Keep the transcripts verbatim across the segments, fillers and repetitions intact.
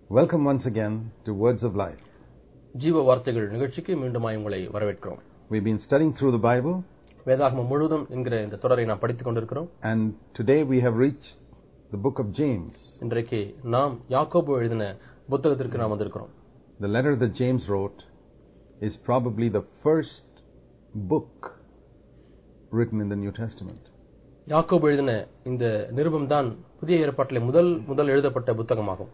Welcome once again to Words of Life. ஜீவ வார்த்தைகள் நிகழ்ச்சிக்கு மீண்டுமாய் உங்களை வரவேற்கிறோம். We've been studying through the Bible. வேதாகமம் முழுவதும் என்கிற இந்த தொடரை நாம் படித்துக் கொண்டிருக்கிறோம். And today we have reached the book of James. இன்றைக்கு நாம் யாக்கோபு எழுதின புத்தகத்திற்கு நாம் வந்திருக்கிறோம். The letter that James wrote is probably the first book written in the New Testament. யாக்கோபு எழுதின இந்த நிருபம் தான் புதிய ஏற்பாட்டிலே முதல் முதல் எழுதப்பட்ட புத்தகமாகும்.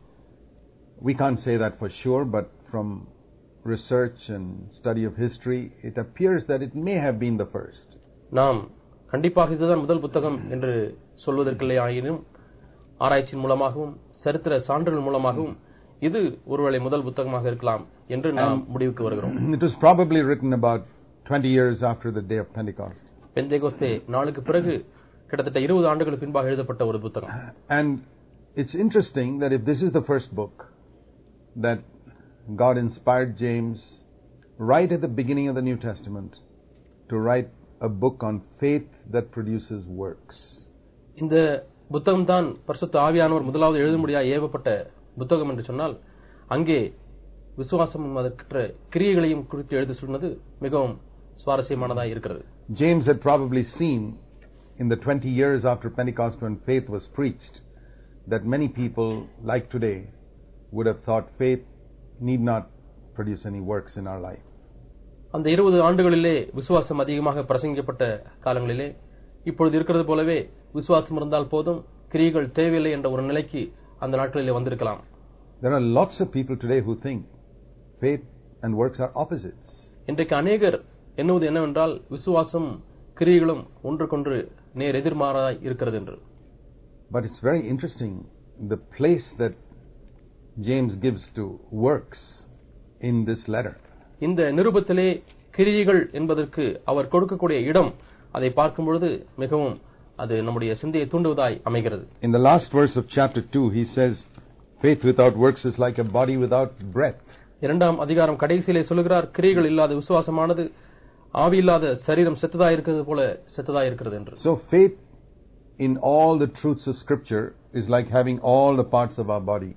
We can't say that for sure, but from research and study of history, it appears that it may have been the first. நாம் கண்டிப்பாக இதுதான் முதல் புத்தகம் என்று சொல்வதற்கில்லை, ஆயினும் ஆராய்ச்சியின் மூலமாகவும் சரித்திர சான்றுகள் மூலமாகவும் இது ஒருவேளை முதல் புத்தகமாக இருக்கலாம் என்று நாம் முடிவுக்கு வருகிறோம். It was probably written about twenty years after the day of Pentecost. Pentecost நாளுக்கு பிறகு கிட்டத்தட்ட இருபது ஆண்டுகளுக்கு பின்பாக எழுதப்பட்ட ஒரு புத்தகம். And it's interesting that if this is the first book that God inspired James right at the beginning of the New Testament to write a book on faith that produces works. இந்த புத்தகம் தான் பரிசுத்த ஆவியானவர் முதலாவது எழுதும்படியாக ஏவப்பட்ட புத்தகம் என்று சொன்னால் அங்கே விசுவாசம் அதற்கற்ற கிரியைகளையும் குறித்து எழுதி சொன்னது மிகவும் சுவாரஸ்யமானதாக இருக்கிறது. James had probably seen in the twenty years after Pentecost when faith was preached that many people like today would have thought faith need not produce any works in our life. அந்த இருபது ஆண்டுகளிலே விசுவாசம் அதிகமாக பிரசங்கிக்கப்பட்ட காலங்களிலே இப்பொழுது இருக்கிறது போலவே விசுவாசம் இருந்தால் போதும், கிரியைகள் தேவையில்லை என்ற ஒரு நிலைக்கு அந்த நாட்களிலே வந்திருக்கலாம். There are lots of people today who think faith and works are opposites. இன்றைக்கு அநேகர் எண்ணுவது என்னவென்றால் விசுவாசம் கிரியைகளும் ஒன்றுக்கொன்று நேர் எதிர்மாறாய் இருக்கிறது என்று. But it's very interesting the place that James gives to works in this letter. இந்த நிருபத்திலே கிரியைகள் என்பதற்கு அவர் கொடுக்கக்கூடிய இடம், அதை பார்க்கும் பொழுது மிகவும் அது நம்முடைய சிந்தையை தூண்டுவதாய் அமைகிறது. In the last verse of chapter two he says faith without works is like a body without breath. இரண்டாம் அதிகாரம் கடைசியிலே சொல்கிறார், கிரியைகள் இல்லாத விசுவாசமானது ஆவி இல்லாத சரீரம் செத்ததாய் இருக்கிறது போல செத்ததாய் இருக்கிறது என்று. So faith in all the truths of scripture is like having all the parts of our body.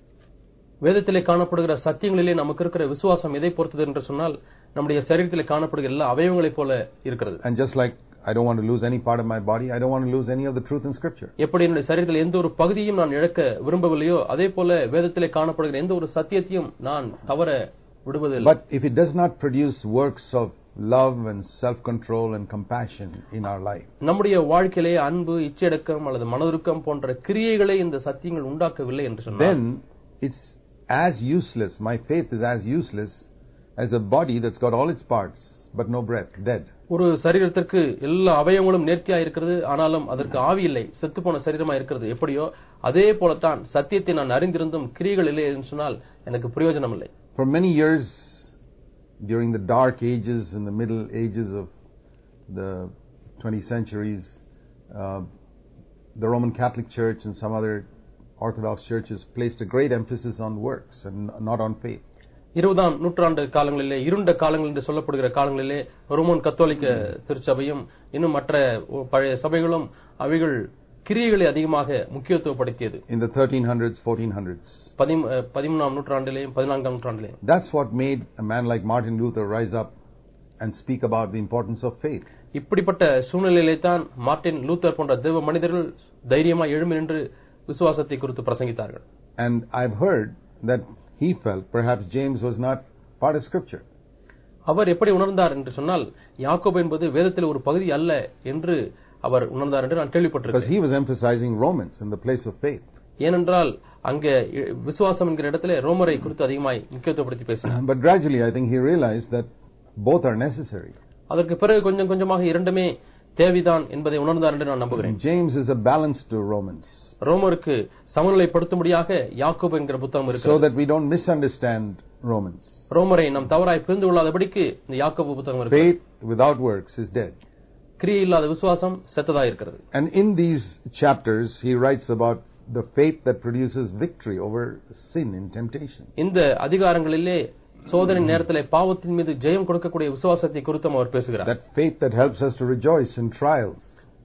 வேதத்திலே காணப்படுகிற சத்தியங்களிலே நமக்கு இருக்கிற விசுவாசம் எதை பொறுத்தது என்று சொன்னால் நம்முடைய சரீரத்திலே காணப்படுகிற எல்லா அவயவங்களைப் போல இருக்கிறது. And just like I don't want to lose any part of my body, I don't want to lose any of the truth in scripture. எப்படி என்னுடைய சரீரத்தில் எந்த ஒரு பகுதியும் நான் இழக்க விரும்பவில்லையோ அதே போல வேதத்திலே காணப்படுகிற எந்த ஒரு சத்தியத்தையும் நான் தவற விடுவதில்லை. But if it does not produce works of love and self-control and compassion in our life, நம்முடைய வாழ்க்கையிலே அன்பு, இச்சையடக்கம் அல்லது மனதுருக்கம் போன்ற கிரியைகளை இந்த சத்தியங்கள் உண்டாக்கவில்லை என்று சொன்னால் then it's as useless, my faith is as useless as a body that's got all its parts but no breath, dead. ஒரு சரீரத்திற்கு எல்லா அவயவங்களும் நேர்த்தியா இருக்கிறது, ஆனாலும் அதற்கு ஆவி இல்லை, செத்து போன சரீரமா இருக்கிறது. எப்படியோ அதே போலத்தான் சத்தியத்தை நான் அறிந்திருந்தும் கிரியைகள் இல்லை என்று சொன்னால் எனக்கு பிரயோஜனம் இல்லை. For many years during the dark ages and the middle ages of the twentieth centuries, uh, the Roman Catholic Church and some other Orthodox churches placed a great emphasis on works and not on faith. இருபதாம் நூற்றாண்டு காலங்களிலே, இருண்ட காலங்கள் என்று சொல்லப்படுகிற காலங்களிலே Roman கத்தோலிக்க திருச்சபையும் இன்னும் மற்ற பழைய சபைகளும் அவைகள் கிரியைகளை அதிகமாக முக்கியத்துவப்படுத்தியது. In the thirteen hundreds, fourteen hundreds. பதிமூன்றாம் நூற்றாண்டிலேயும் பதினான்காம் நூற்றாண்டிலேயும். That's what made a man like Martin Luther rise up and speak about the importance of faith. இப்படிப்பட்ட சூழ்நிலையிலே தான் மார்ட்டின் லூத்தர் போன்ற தேவ மனிதர்கள் தைரியமாக எழும்பி நின்று விசுவாசத்தை குறித்து பிரசங்கித்தார்கள். And I've heard that he felt perhaps James was not part of scripture. அவர் எப்படி உணர்ந்தார் என்று சொன்னால் யாக்கோபு என்பது வேதத்தில் ஒரு பகுதி அல்ல என்று அவர் உணர்ந்தார் என்று நான் கேள்விப்பட்டிருக்கிறேன். Because he was emphasizing Romans in the place of faith. ஏனென்றால் அங்கே விசுவாசம் என்கிற இடத்திலே ரோமரை குறித்து அதிகமாய் முக்கியத்துவப்படுத்தி பேசினார். But gradually I think he realized that both are necessary. அதற்கு பிறகு கொஞ்சம் கொஞ்சமாக இரண்டுமே தேவைதான் என்பதை உணர்ந்தார் என்று நான் நம்புகிறேன். James is a balance to Romans. ரோமருக்கு சமநிலைப்படுத்தும்படியாக யாக்கோபு என்கிற புத்தகம் இருக்கிறது. So that we don't misunderstand Romans. ரோமரை நாம் தவறாய் புரிந்து கொள்ளாதபடிக்கு இந்த யாக்கோபு புத்தகம் இருக்கிறது. Faith without works is dead. கிரியை இல்லாத விசுவாசம் செத்ததா இருக்கிறது. And in these chapters he writes about the faith that produces victory over sin in temptation. இந்த அதிகாரங்களிலே சோதனை நேரத்திலே பாவத்தின் மீது ஜெயம் கொடுக்கக்கூடிய விசுவாசத்தை குறித்து அவர் பேசுகிறார். That faith that helps us to rejoice in trials.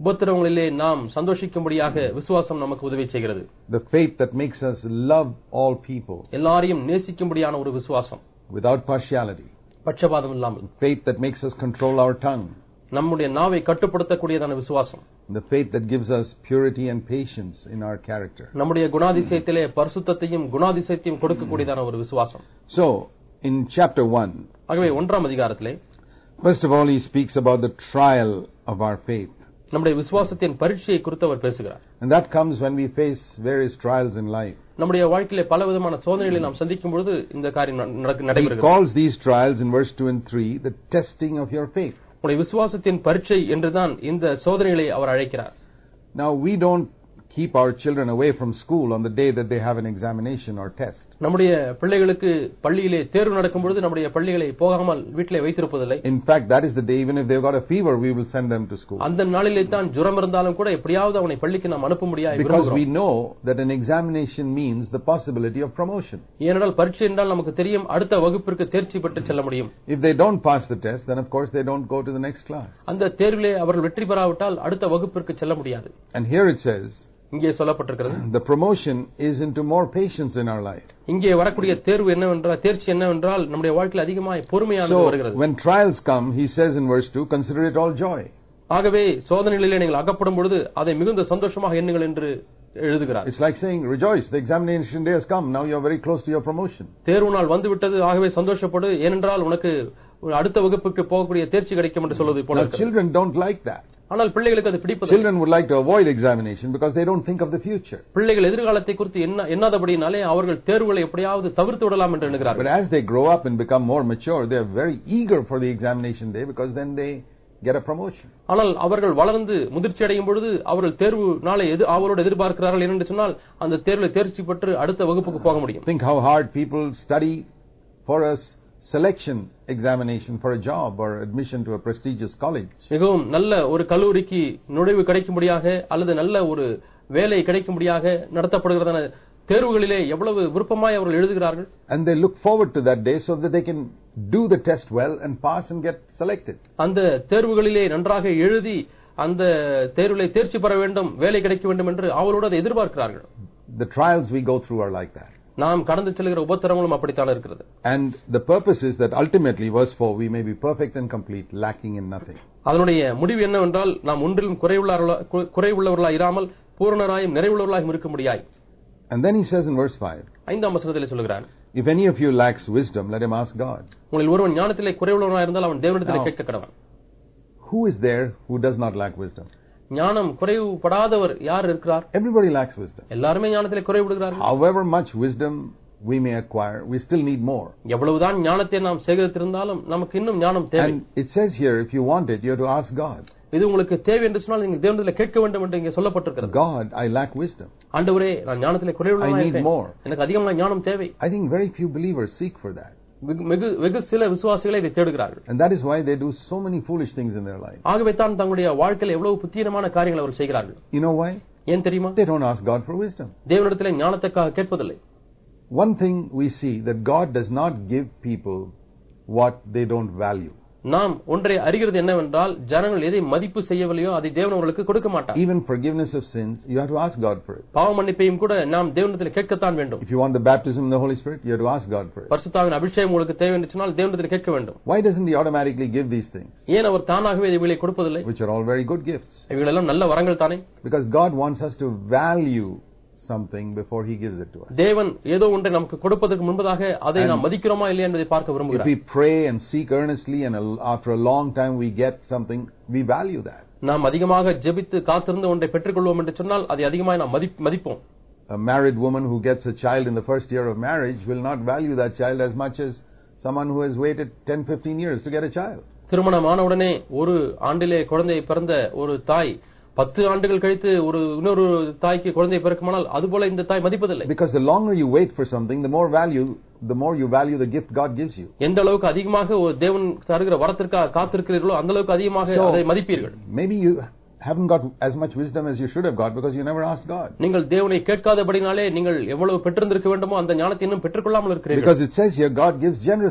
உபத்திரவங்களிலே நாம் சந்தோஷிக்கும்படியாக விசுவாசம் நமக்கு உதவி செய்கிறது. The faith that makes us love all people. எல்லாரையும் நேசிக்கும்படியான ஒரு விசுவாசம். Without partiality. பட்சபாதம் இல்லாமல். Faith that makes us control our tongue. நம்முடைய நாவை கட்டுப்படுத்தக்கூடியதான விசுவாசம். The faith that gives us purity and patience in our character. நம்முடைய குணாதிசயத்திலே பரிசுத்தத்தையும் குணாதிசயத்தையும் கொடுக்கக்கூடியதான ஒரு விசுவாசம். So, in chapter one, ஆகவே ஒன்றாம் அதிகாரத்திலே first of all he speaks about the trial of our faith. நம்முடைய விசுவாசத்தின் பரீட்சையை குறித்து அவர் பேசுகிறார். And that comes when we face various trials in life. நம்முடைய வாழ்க்கையிலே பலவிதமான சோதனைகளை நாம் சந்திக்கும் பொழுது இந்த காரியம் நடைபெறுகிறது. He calls these trials in verse two and three the testing of your faith. உங்களுடைய விசுவாசத்தின் பரீட்சை என்றுதான் இந்த சோதனைகளை அவர் அழைக்கிறார். Now we don't keep our children away from school on the day that they have an examination or test. நம்முடைய பிள்ளைகளுக்கு பள்ளியிலே தேர்வு நடக்கும் பொழுது நம்முடைய பள்ளிகளை போகாமல் வீட்டிலே வைத்திருப்பதில்லை. In fact, that is the day even if they've got a fever we will send them to school. அந்த நாளிலே தான் ஜுரம் இருந்தாலும் கூட எப்படியாவது அவனை பள்ளிக்கு நாம் அனுப்ப முடியாது. Because we know that an examination means the possibility of promotion. ஏனென்றால் பரீட்சை என்றால் நமக்கு தெரியும் அடுத்த வகுப்பிற்கு தேர்ச்சி பெற்று செல்ல முடியும். If they don't pass the test then of course they don't go to the next class. அந்த தேர்விலே அவர்கள் வெற்றி பெறாவிட்டால் அடுத்த வகுப்பிற்கு செல்ல முடியாது. And here it says இங்கே சொல்லப்பட்டிருக்கிறது the promotion is into more patience in our life. இங்கே வரக்கூடிய தேர்வு என்னவென்றால் தேர்ச்சி என்னவென்றால் நம்முடைய வாழ்க்கையில் அதிகமாய் பொறுமையானது வருகிறது. So when trials come he says in verse two consider it all joy. ஆகவே சோதனைகளிலே நீங்கள் அகப்படும் பொழுது அதை மிகுந்த சந்தோஷமாக எண்ணுங்கள் என்று எழுதுகிறார். It's like saying rejoice the examination day has come now you are very close to your promotion. தேர்வு நாள் வந்துவிட்டது ஆகவே சந்தோஷப்படு ஏனென்றால் உனக்கு அடுத்த வகுப்புக்கு போகக்கூடிய தேர்ச்சி கிடைக்கும் என்று சொல்வது போல. Children don't like that. ஆனால் பிள்ளைகளுக்கு அது பிடிப்பதில்லை. Children would like to avoid examination because they don't think of the future. பிள்ளைகள் எதிர்காலத்தை குறித்து என்ன எண்ணாதபடினாலே அவர்கள் தேர்வுகளை எப்படியாவது தவிர்த்து விடலாம் என்று எண்ணுகிறார்கள். But as they grow up and become more mature they are very eager for the examination day because then they get a promotion. ஆனால் அவர்கள் வளர்ந்து முதிர்ச்சி அடையும் பொழுது அவர்கள் தேர்வு நாளை அவரோடு எதிர்பார்க்கிறார்கள் என்று சொன்னால் அந்த தேர்வில் தேர்ச்சி பெற்று அடுத்த வகுப்புக்கு போக முடியும். Think how hard people study for us selection examination for a job or admission to a prestigious college. மிகவும் நல்ல ஒரு கல்லூரிக்கு நுழைவு கிடைக்கும்படியாக அல்லது நல்ல ஒரு வேலை கிடைக்கும்படியாக நடத்தப்படுகிறதான தேர்வுகளிலே எவ்வளவு விருப்பமாய் அவர்கள் எழுதுகிறார்கள். And they look forward to that day so that they can do the test well and pass and get selected. அந்த தேர்வுகளிலே நன்றாக எழுதி அந்த தேர்விலே தேர்ச்சி பெற வேண்டும் வேலை கிடைக்க வேண்டும் என்று அவரோடு அதை எதிர்பார்க்கிறார்கள். The trials we go through are like that. நாம் கடந்து செல்கிற உபத்திரங்களும் அப்படித்தான் இருக்கிறது. And the purpose is that ultimately verse four we may be perfect and complete lacking in nothing. அதனுடைய முடிவு என்னவென்றால் நாம் ஒன்றிலும் குறைவுள்ளவர்களாய் குறைவுள்ளவர்களாய் இராமல் பூரணராயும் நிறைவுள்ளவர்களாயும் இருக்க முடியாது. And then he says in verse five ஐந்தாம் வசனத்திலே சொல்கிறார் if any of you lacks wisdom let him ask God. உங்களில் ஒருவன் ஞானத்திலே குறைவுள்ளவனாய் இருந்தால் அவன் தேவனிடத்திலே கேட்க கடவன். Who is there who does not lack wisdom? ஞானம் குறைவுபடாதவர் யார் இருக்கிறார்? Everybody lacks wisdom. எல்லாரும் ஞானத்திலே குறைவுபடுகிறார்கள். However much wisdom we may acquire we still need more. எவ்வளவுதான் ஞானத்தை நாம் சேகரித்திருந்தாலும் நமக்கு இன்னும் ஞானம் தேவை. And it says here if you want it you have to ask God. இது உங்களுக்கு தேவை என்று சொன்னால் நீங்கள் தேவனிடத்திலே கேட்க வேண்டும் என்று இங்கே சொல்லப்பட்டிருக்கிறது. God I lack wisdom. ஆண்டவரே நான் ஞானத்திலே குறைவுள்ளவனாய் இருக்கிறேன். எனக்கு அதிகமான ஞானம் தேவை. I think very few believers seek for that. வெகு சில விசுவாசிகளை இதை தேடுகிறார்கள். And that is why they do so many foolish things in their life. ஆகவே தான் தங்களுடைய வாழ்க்கையில் எவ்வளவு புத்தியமான காரியங்களை அவர் செய்கிறார்கள். You know why? ஏன் தெரியுமா? They don't ask God for wisdom. தேவனிடத்திலே ஞானத்துக்காக கேட்பதில்லை. One thing we see that God does not give people what they don't value. நாம் ஒன்றை அறிகிறது என்னவென்றால் ஜனங்கள் எதை மதிப்பு செய்யவில்லையோ அதை தேவன் அவர்களுக்கு கொடுக்க மாட்டார். Even forgiveness of sins you have to ask God for it. பாவ மன்னிப்பையும் கூட நாம் தேவனிடத்தில் கேட்கத்தான் வேண்டும். If you want the baptism in the Holy Spirit you have to ask God for it. பரிசுத்தாவின் அபிஷேகம் உங்களுக்கு தேவை என்று சொன்னால் தேவனிடத்தில் கேட்க வேண்டும். Why doesn't he automatically give these things? ஏன் அவர் தானாகவே இவைகளை கொடுப்பதில்லை? Which are all very good gifts. இவைகள் எல்லாம் நல்ல வரங்கள் தானே? Because God wants us to value something before he gives it to us. தேவன் ஏதோ ஒன்றை நமக்கு கொடுப்பதற்கு முன்பதாக அதை நாம் மதிக்கிறோமா இல்லையா என்பதை பார்க்க விரும்புகிறார். If we pray and seek earnestly and after a long time we get something we value that. நாம் அதிகமாக ஜெபித்து காத்திருந்து ஒன்றை பெற்றுக்கொள்வோம் என்று சொன்னால் அதை அதிகமாக நாம் மதிப்போம். A married woman who gets a child in the first year of marriage will not value that child as much as someone who has waited ten fifteen years to get a child. திருமணமான உடனே ஒரு ஆண்டிலே குழந்தை பிறந்த ஒரு தாய் பத்து ஆண்டுகள் கழித்து ஒரு இன்னொரு தாய்க்கு குழந்தை பிறக்குமானால் அதுபோல இந்த தாய் மதிப்பதில்லை. Because the longer you wait for something the more value the more you value the gift God gives you. எந்த அளவுக்கு அதிகமாக ஒரு தேவன் தருகிற வரத்திற்காக காத்திருக்கிறீர்களோ அந்த அளவுக்கு அதிகமாக அதை மதிப்பீர்கள். Maybe you haven't got as much wisdom as you should have got because you never asked God. நீங்கள் தேவனை கேட்காதபடினாலே நீங்கள் எவ்வளவு பெற்றிருந்திருக்க வேண்டுமோ அந்த ஞானத்தை இன்னும் பெற்றுக்கொள்ளாமல் இருக்கிறீர்கள். Because it says here God gives generously.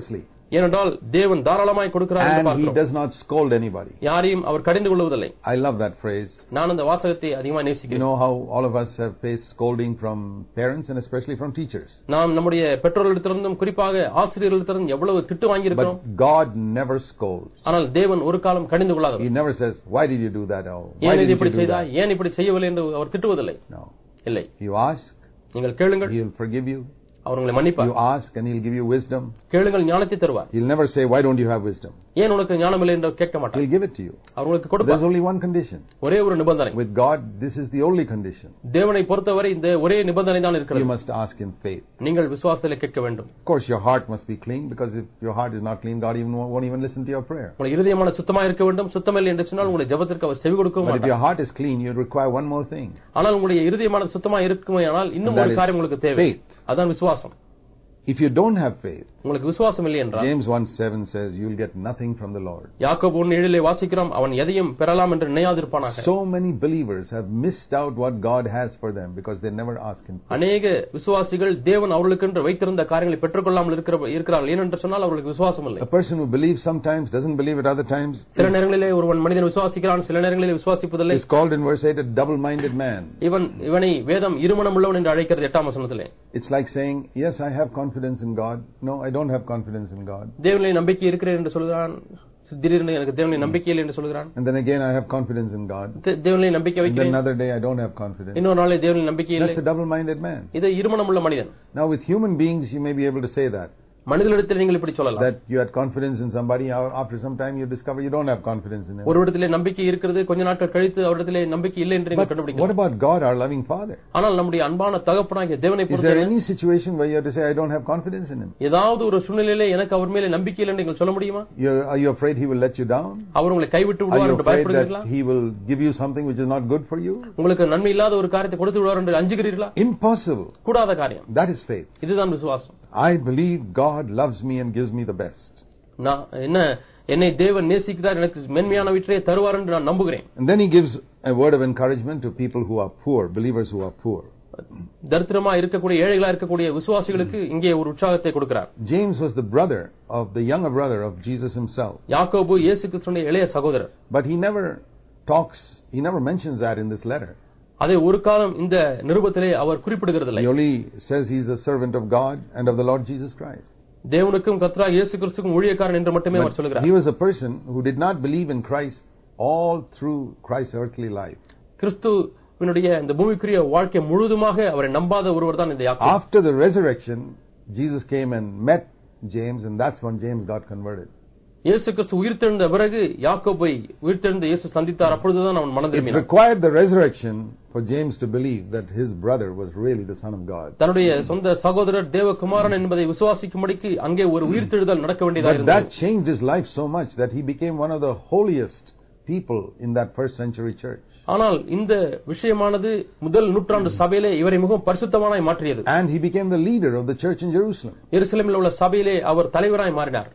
ஏனென்றால் தேவன் தாராளமாய் கொடுக்கிறார் என்று And He பார்க்கிறோம். does not scold anybody. யாரையும் அவர் கடிந்து கொள்வதில்லை. I love that phrase. நான் அந்த வாசகத்தை அதிகமாக You நேசிக்கிறேன். know how all of us have faced scolding from parents and especially from teachers. நாம் நம்முடைய பெற்றோர்களிடத்திலிருந்தும் குறிப்பாக ஆசிரியர்களிடத்திலிருந்தும் எவ்வளவு திட்டு வாங்கியிருக்கிறோம். But God never scolds. ஆனால் தேவன் ஒரு காலம் கடிந்து கொள்ளாதவர். He never says, why did you do that? Oh, why ஏன் did இது you இப்படி do that? செய்தாய், ஏன் இப்படி செய்யவில்லை என்று அவர் திட்டுவதில்லை. No. இல்லை. You ask, நீங்கள் கேளுங்கள், He will forgive you. அவர் உங்களை மன்னிப்பார். You ask and He'll give you wisdom. கேளுங்கள், ஞானத்தை தருவார். He'll never say, why don't you have wisdom? ஏன் உனக்கு ஞானம் இல்லை என்று கேட்க மாட்டார். He'll give it to you. அவர் உங்களுக்கு There's கொடுப்பார். only one condition. ஒரே ஒரு நிபந்தனை. With God, this is the only condition. தேவனை பொறுத்தவரை இந்த ஒரே நிபந்தனை தான் You இருக்கிறது. must ask in faith. நீங்கள் விசுவாசத்திலே கேட்க வேண்டும். Of course, your heart must be clean, because if your heart is not clean, God even won't even listen to your prayer. உங்கள் இருதயமான சுத்தமாக இருக்க வேண்டும். சுத்தமில்லை என்று சொன்னால் உங்களுடைய ஜெபத்திற்கு அவர் செவி கொடுக்க But if மாட்டார். your heart is clean, you require one more thing. ஆனால் உங்களுடைய இருதயமான சுத்தமாக இருக்குமேயானால் இன்னும் And that ஒரு is காரியம் உங்களுக்கு தேவை. faith. அதான் விசுவாசம். If you don't have faith, உங்களுக்கு விசுவாசம் இல்லை என்றால் James one seven says, you will get nothing from the Lord. யாக்கோபு ஒன்று ஏழிலே வாசிக்கிறோம், அவன் எதையும் பெறலாம் என்று நினையாதிருப்பானாக. So many believers have missed out what God has for them because they never ask Him. அநேக விசுவாசிகள் தேவன் அவர்களுக்கென்று வைத்திருந்த காரியங்களை பெற்றுக்கொள்ளாமல் இருக்கிறார்கள். ஏனென்று சொன்னால் அவர்களுக்கு விசுவாசம் இல்லை. A person who believes sometimes, doesn't believe at other times, சில நேரங்களிலே ஒருவன் மனிதன் விசுவாசிக்கிறான், சில நேரங்களிலே விசுவாசிப்பதில்லை. is called in verse eight a double-minded man. இவன் இவனை வேதம் இருமனம் உள்ளவன் என்று அழைக்கிறது எட்டாம் வசனத்திலே. It's like saying, yes, I have confidence in God. No, I don't have confidence in God. தேவனிலே நம்பிக்கை இருக்கிறேன் என்று சொல்கிறான், திடீர்னு எனக்கு தேவனிலே நம்பிக்கை இல்லை என்று சொல்கிறான். And then again, I have confidence in God. தேவனிலே நம்பிக்கை And then வைக்கிறேன், another day, I don't have confidence. இன்னொரு நாளே தேவனிலே நம்பிக்கை இல்லை. That's a double-minded man. இது இருமனம் உள்ள மனிதன். Now, with human beings, you may be able to say that. மனிதனிடத்தில் நீங்கள் இப்படி சொல்லலாம், That you had confidence in somebody, after some time you discover you don't have confidence in him. ஒரு இடத்திலே நம்பிக்கை இருக்கிறது, கொஞ்ச நாட்கள் கழித்து அவரிடத்திலே நம்பிக்கை இல்லை என்று நீங்கள் But what கண்டுபிடிக்கலாம். about God, our loving Father? ஆனால் நம்முடைய அன்பான தகப்பனாகிய தேவனை Is there பொறுத்தவரை any situation where you have to say, I don't have confidence in Him? ஏதாவது ஒரு சூழ்நிலையிலே எனக்கு அவர் மேலே நம்பிக்கை இல்லை என்று நீங்கள் சொல்ல முடியுமா? You're, are you afraid He will let you down? அவர் உங்களை கைவிட்டு Are விடுவார் you என்று afraid பயப்படுகிறீர்களா? that He will give you something which is not good for you? உங்களுக்கு நன்மை இல்லாத ஒரு காரியத்தை கொடுத்து விடுவார் என்று அஞ்சுகிறீர்களா? Impossible. கூடாத காரியம். That is faith. இதுதான் விசுவாசம். I believe God loves me and gives me the best. நான் என்ன என்னை தேவன் நேசிக்கிறார், எனக்கு மென்மையானவற்றை தருவார் என்று நான் நம்புகிறேன். And then He gives a word of encouragement to people who are poor, believers who are poor. தரித்திரமா இருக்கக்கூடிய ஏழைகளா இருக்கக்கூடிய விசுவாசிகளுக்கு இங்கே ஒரு உற்சாகத்தை கொடுக்கிறார். James was the brother of the younger brother of Jesus Himself. யாக்கோபு இயேசு கிறிஸ்துவின் இளைய சகோதரர். But he never talks, he never mentions that in this letter. அதை ஒரு காலம் இந்த நிருபத்திலே அவர் குறிப்பிடுகிறதில்லை. He only says he is a servant of God and of the Lord Jesus Christ. தேவனுக்கும் கர்த்தராகிய இயேசு கிறிஸ்துவுக்கும் ஊழியக்காரன் என்று மட்டுமே அவர் But சொல்கிறார். he was a person who did not believe in Christ all through Christ's earthly life. கிறிஸ்துவினுடைய இந்த பூமிக்குரிய வாழ்க்கை முழுதுமாக அவரை நம்பாத ஒருவர் தான் இந்த யாக்கோபு. After the resurrection, Jesus came and met James, and that's when James got converted. இயேசு கிறிஸ்து உயிர்த்தெழுந்த பிறகு யாக்கோபை உயிர்த்தெழுந்த இயேசு சந்தித்தார். அப்பொழுதுதான் அவன் மனம் It திரும்பினான். required the resurrection for James to believe that his brother was really the Son of God. தன்னுடைய சொந்த சகோதரர் தேவகுமாரன் என்பதை விசுவாசிக்கும்படிக்கு அங்கே ஒரு உயிர்த்தெழுதல் நடக்க வேண்டியதாக But இருந்தது. that changed his life so much that he became one of the holiest people in that first century church. ஆனால் இந்த விஷயமானது முதல் நூற்றாண்டு சபையிலே இவரை மிகவும் பரிசுத்தமானாய் மாற்றியது. And he became the leader of the church in Jerusalem. எருசலேமில் உள்ள சபையிலே அவர் தலைவராய் மாறினார்.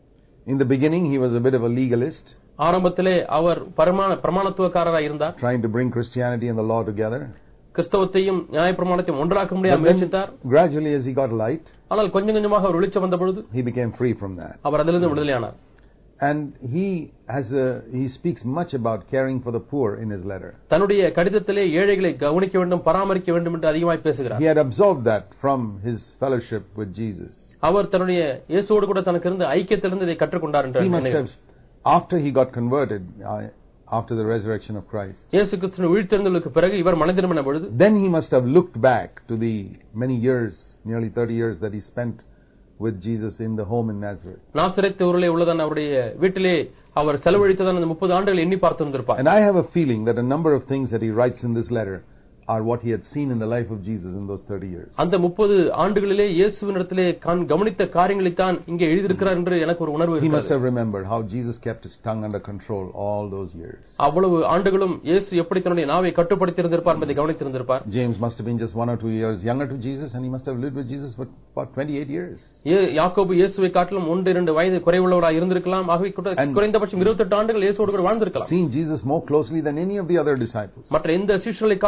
In the beginning, he was a bit of a legalist, ஆரம்பத்திலே அவர் பிரமாண பிரமாணத்துவக்காரராய் இருந்தார். trying to bring Christianity and the law together. கிறிஸ்தவத்தையும் நியாயப்பிரமாணத்தையும் ஒன்றாக்க But முடியாத முயற்சித்தார். then, gradually, as he got light, ஆனால் கொஞ்சம் கொஞ்சமாக அவர் வெளிச்சம் வந்த பொழுது he became free from that. அவர் அதிலிருந்து விடுதலையானார். And he has a, he speaks much about caring for the poor in his letter. தன்னுடைய கடிதத்திலே ஏழைகளை கவனிக்க வேண்டும், பராமரிக்க வேண்டும் என்று அதிகமாய் பேசுகிறார். He had absorbed that from his fellowship with Jesus. அவர் தன்னுடைய இயேசுவோடு கூட தனக்கு இருந்த ஐக்கியத்திலிருந்து இதை கற்றுக்கொண்டார் என்று He must நினைக்கிறேன். have, after he got converted, uh, after the resurrection of Christ, இயேசு கிறிஸ்துவின் உயிர்த்தெழுந்தலுக்கு பிறகு இவர் மனதிரும்பின பொழுது then he must have looked back to the many years, nearly thirty years that he spent with Jesus in the home in Nazareth. Nazareth ஊரிலே உள்ளதான அவருடைய வீட்டிலே அவர் செலவழித்ததான அந்த முப்பது ஆண்டுகள் எண்ணி பார்த்திருந்திருப்பார். And I have a feeling that a number of things that he writes in this letter are what he had seen in the life of Jesus in those thirty years. அந்த முப்பது ஆண்டுகளிலே இயேசுவினிடத்திலே தான் கவனித்த காரியங்களை தான் இங்கே எழுதியிருக்கிறார் என்று எனக்கு ஒரு உணர்வு He must இருக்கிறது. have remembered how Jesus kept his tongue under control all those years. அவ்வளவு ஆண்டுகளும் இயேசு எப்படி தன்னுடைய நாவை கட்டுப்படுத்தி இருந்திருப்பார் என்பதை கவனித்திருந்திருப்பார். James must have been just one or two years younger to Jesus, and he must have lived with Jesus for about twenty-eight years. ஏ- யாக்கோபு இயேசுவை காட்டிலும் ஒன்று இரண்டு வயது குறைவுள்ளவராக இருந்திருக்கலாம். ஆகவே கூட- And- குறைந்தபட்சம் இருபத்தெட்டு ஆண்டுகள் இயேசுவோடு கூட வாழ்ந்திருக்கலாம். Seen Jesus more closely than any of the other disciples. மற்ற எந்த சீஷர்களை காட்டிலும் இயேசு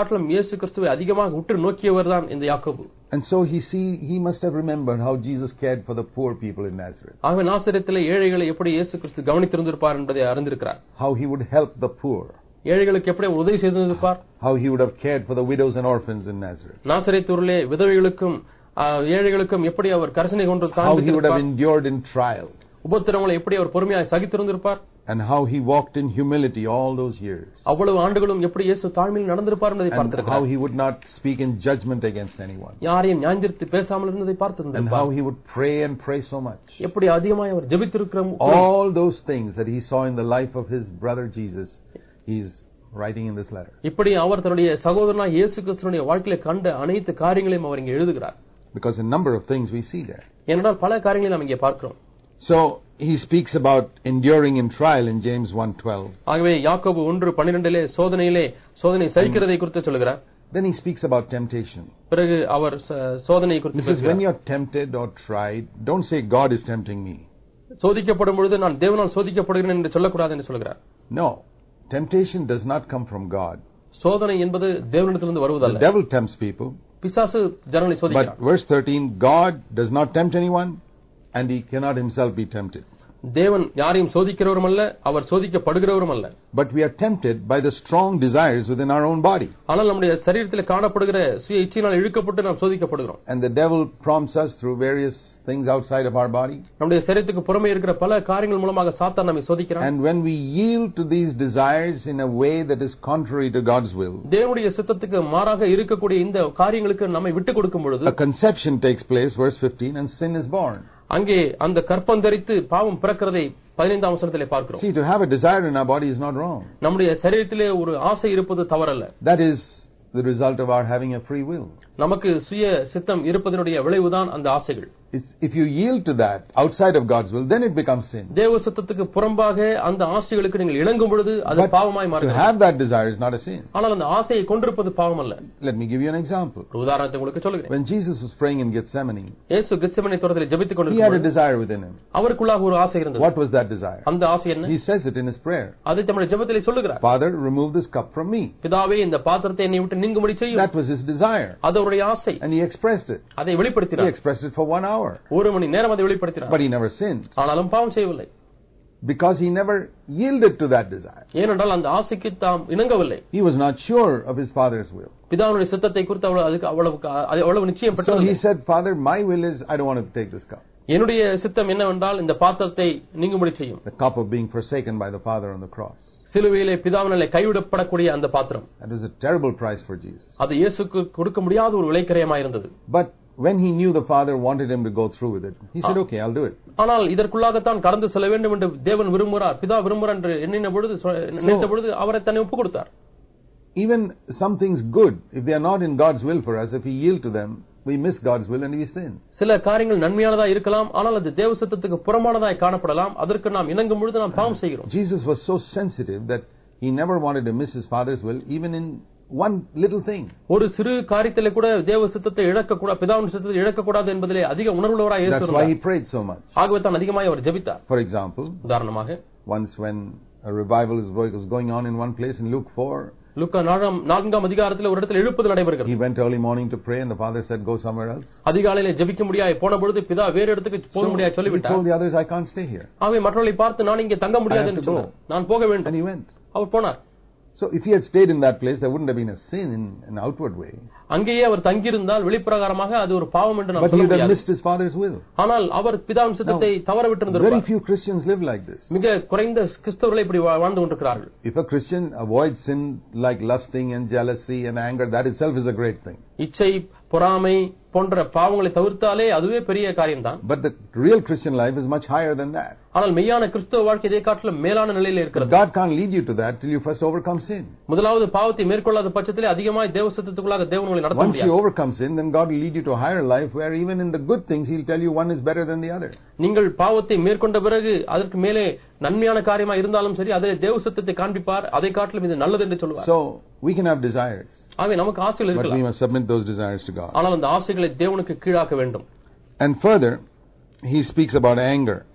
இயேசு கிறிஸ்துவை அதிகமாக உற்று நோக்கியவர் தான் இந்த யாக்கோபு. And so he see he must have remembered how Jesus cared for the poor people in Nazareth. ஆகவே நாசரேத்திலே ஏழைகளை எப்படி இயேசு கிறிஸ்து கவனித்திருந்திருப்பார் என்பதை அறிந்திருக்கிறார். How he would help the poor. ஏழைகளுக்கு எப்படி உதவி செய்திருப்பார். How he would have cared for the widows and orphans in Nazareth. நாசரேத்திலே விதவைகளுக்கும் ஏழைகளுக்கும் எப்படி அவர் கரிசனை கொண்டு How he would have endured in trials. உபத்திரவங்களை எப்படி அவர் பொறுமையாக சகித்திருந்திருப்பார். And how he walked in humility all those years. அவ்வளவு ஆண்டுகளும் எப்படி இயேசு தாழ்மையில் நடந்திருப்பார் என்பதை பார்த்திருக்கிறார். And how he would not speak in judgment against anyone. யாரையும் நியாயந்தீர்த்து பேசாமல் இருந்ததை பார்த்திருந்தார். And how he would pray and pray so much. எப்படி அதிகமாக அவர் ஜெபித்திருக்கிறார். All those things that he saw in the life of his brother Jesus, he's writing in this letter. இப்படி அவர் தன்னுடைய சகோதரனாகிய இயேசு கிறிஸ்துவின் வாழ்க்கையிலே கண்ட அனைத்து காரியங்களையும் அவர் இங்கே எழுதுகிறார். Because a number of things we see there. ஏனென்றால் பல காரியங்களை நாம் இங்கே பார்க்கிறோம். So he speaks about enduring in trial in James one twelve. ஆகவே யாக்கோபு ஒன்று பன்னிரண்டிலே சோதனையிலே சோதனை சகிக்கிறதை குறித்து சொல்கிறார். Then he speaks about temptation. பிறகு அவர் சோதனை குறித்து பேசுகிறார். This is when you are tempted or tried, don't say God is tempting me. சோதிக்கப்படும் பொழுது நான் தேவனால் சோதிக்கப்படுகிறேன் என்று சொல்லக்கூடாது என்று சொல்கிறார். No, temptation does not come from God. சோதனை என்பது தேவனிடத்திலிருந்து வருவதல்ல. The devil tempts people. பிசாசு ஜனங்களை சோதிக்கிறார். But verse thirteen, God does not tempt anyone and he cannot himself be tempted. தேவன் யாரையும் சோதிக்கிறவரும் அல்ல, அவர் சோதிக்கப்படுகிறவரும் அல்ல. But we are tempted by the strong desires within our own body. ஆனால் நம்முடைய சரீரத்தில் காணப்படுகிற சுய இச்சையினால் இழுக்கப்பட்டு நாம் சோதிக்கப்படுகிறோம். And the devil prompts us through various things outside of our body. நம்முடைய சரீரத்துக்கு புறமே இருக்கிற பல காரியங்கள் மூலமாக சாத்தான் நம்மை சோதிக்கிறான். And when we yield to these desires in a way that is contrary to God's will, தேவனுடைய சித்தத்துக்கு மாறாக இருக்கக்கூடிய இந்த காரியங்களுக்கு நம்மை விட்டுக் கொடுக்கும் பொழுது a conception takes place, verse fifteen, and sin is born. அங்கே அந்த கற்பம் தரித்து பாவம் பிறக்கிறதை பதினைந்தாம் வசனத்திலே பார்க்கிறோம். See, to have a desire in our body is not wrong. நம்முடைய சரீரத்திலே ஒரு ஆசை இருப்பது தவறல்ல. That is the result of our having a free will. நமக்கு சுய சித்தம் இருப்பதனுடைய விளைவுதான் அந்த ஆசைகள். It's, if you yield to that outside of God's will, then it becomes sin. தேவ சித்தத்துக்கு புறம்பாக அந்த ஆசைகளுக்கு நீங்கள் இணங்கும் பொழுது அது பாவமாய் மாறுகிறது. To have that desire is not a sin. ஆனால் அந்த ஆசையை கொண்டிருப்பது பாவம் அல்ல. Let me give you an example. ஒரு உதாரணத்தை உங்களுக்கு சொல்கிறேன். When Jesus was praying in Gethsemane, Yesu Gethsemane தோட்டத்திலே ஜெபித்துக் he had a கொண்டிருந்தார். desire within him. அவருக்குள்ளாக ஒரு ஆசை இருந்தது. What was that desire? அந்த ஆசை என்ன? He says it in his prayer. அதை தம்முடைய ஜெபத்திலே சொல்லுகிறார். Father, remove this cup from me. பிதாவே இந்த பாத்திரத்தை என்னை விட்டு நீங்கும்படி செய்யும். That was his desire. அது அவருடைய ஆசை. And he expressed it. அதை He வெளிப்படுத்தினார். expressed it for one hour. ஒரு மணி நேரம் அதை வெளிப்படுத்தினார். But he never sinned. ஆனாலும் பாவம் செய்யவில்லை. Because he never yielded to that desire. ஏனென்றால் அந்த ஆசைக்கு தாம் இணங்கவில்லை. He was not sure of his Father's will. பிதாவுடைய சித்தத்தை குறித்து அவ்வளவு அதுக்கு அவ்வளவு அவ்வளவு நிச்சயம் So பெற்றதில்லை. he said, Father, my will is I don't want to take this cup. என்னுடைய சித்தம் என்னவென்றால் இந்த பாத்திரத்தை நீங்கும்படி செய்யும். The cup of being forsaken by the Father on the cross. சிலுவையிலே பிதாவினாலே கைவிடப்படக்கூடிய அந்த பாத்திரம். That was a terrible price for Jesus. அது இயேசுக்கு கொடுக்க முடியாத ஒரு விலைக்கிரயமாய் இருந்தது. But when he knew the Father wanted him to go through with it, he said, okay, I'll do it. ஆனால் இதற்குள்ளாகத்தான் கடந்து செல்ல வேண்டும் என்று தேவன் விரும்புகிறார், பிதா விரும்புகிறார் என்று எண்ணின பொழுது நினைத்த பொழுது அவரை தன்னை ஒப்புக் கொடுத்தார். Even some things good, if they are not in God's will for us, if we yield to them, we miss God's will and we sin. சில காரியங்கள் நன்மையானதா இருக்கலாம், ஆனால் அது தேவ சித்தத்துக்கு புறம்பானதாய் காணப்படலாம். அதற்கு நாம் இணங்கும் பொழுது நாம் பாவம் செய்கிறோம். Jesus was so sensitive that he never wanted to miss his Father's will, even in one little thing. ஒரு சிறு காரியத்திலே கூட தேவ சித்தத்தை இழக்க கூடாது, பிதாவின் சித்தத்தை இழக்க கூடாது என்பதிலே அதிக உணர்வுள்ளவராய் இயேசு இருந்தார். That's why he prayed so much. ஆகவே தான் அதிகமாக அவர் ஜெபித்தார். For example, உதாரணமாக once when a revival was going on in one place in Luke four, லூக்கா நான்காம் அதிகாரத்தில் ஒரு இடத்தில் எழுப்புதல் நடைபெறுகிறது. He went early morning to pray and the Father said, go somewhere else. அதிகாலையிலே ஜெபிக்க முடியாய் போன பொழுது பிதா வேறு இடத்துக்கு போக முடியாய் சொல்லிவிட்டார். He told the others, I can't stay here. ஆகவே மற்றவர்களை பார்த்து நான் இங்கே தங்க முடியாது என்று சொன்னார். நான் போக வேண்டும். And he went. அவர் போனார். So if he had stayed in that place, there wouldn't have been a sin in an outward way. அங்கேயே அவர் தங்கியிருந்தால் வெளிப்பிரகாரமாக அது ஒரு பாவம் என்று நாம் But he சொல்ல would have முடியாது. missed his Father's will. ஆனால் அவர் பிதாவின் சித்தத்தை தவற Very விட்டிருந்தார். few Christians live like this. மிக குறைந்த கிறிஸ்தவர்கள் இப்படி வா- வாழ்ந்து கொண்டிருக்கிறார்கள். If a Christian avoids sin like lusting and jealousy and anger, that itself is a great thing. இச்சை, பொறாமை போன்ற பாவங்களை தவிர்த்தாலே அதுவே பெரிய காரியம்தான். But the real Christian life is much higher than that. ஆனால் மெய்யான கிறிஸ்தவ வாழ்க்கை இதை காட்டிலும் மேலான நிலையில் இருக்கிறது. God can't lead you to that till you first overcome sin. முதலாவது பாவத்தை மேற்கொள்ளாத பட்சத்திலே அதிகமாய் தேவ சித்தத்துக்குள்ளாக தேவன் உங்களை நடத்த Once you முடியாது. overcome sin, then God will lead you to a higher life where even in the good things He'll tell you one is better than the other. நீங்கள் பாவத்தை மேற்கொண்ட பிறகு அதற்கு மேலே நன்மையான காரியமா இருந்தாலும் சரி அதிலே தேவ சித்தத்தை காண்பிப்பார், அதை காட்டிலும் இது நல்லது என்று சொல்வார். So we can have desires, ஆகவே நமக்கு ஆசைகள் but we இருக்கலாம், must submit those desires to God. ஆனால் அந்த ஆசைகளை தேவனுக்கு கீழாக்க வேண்டும். And further, He speaks about anger.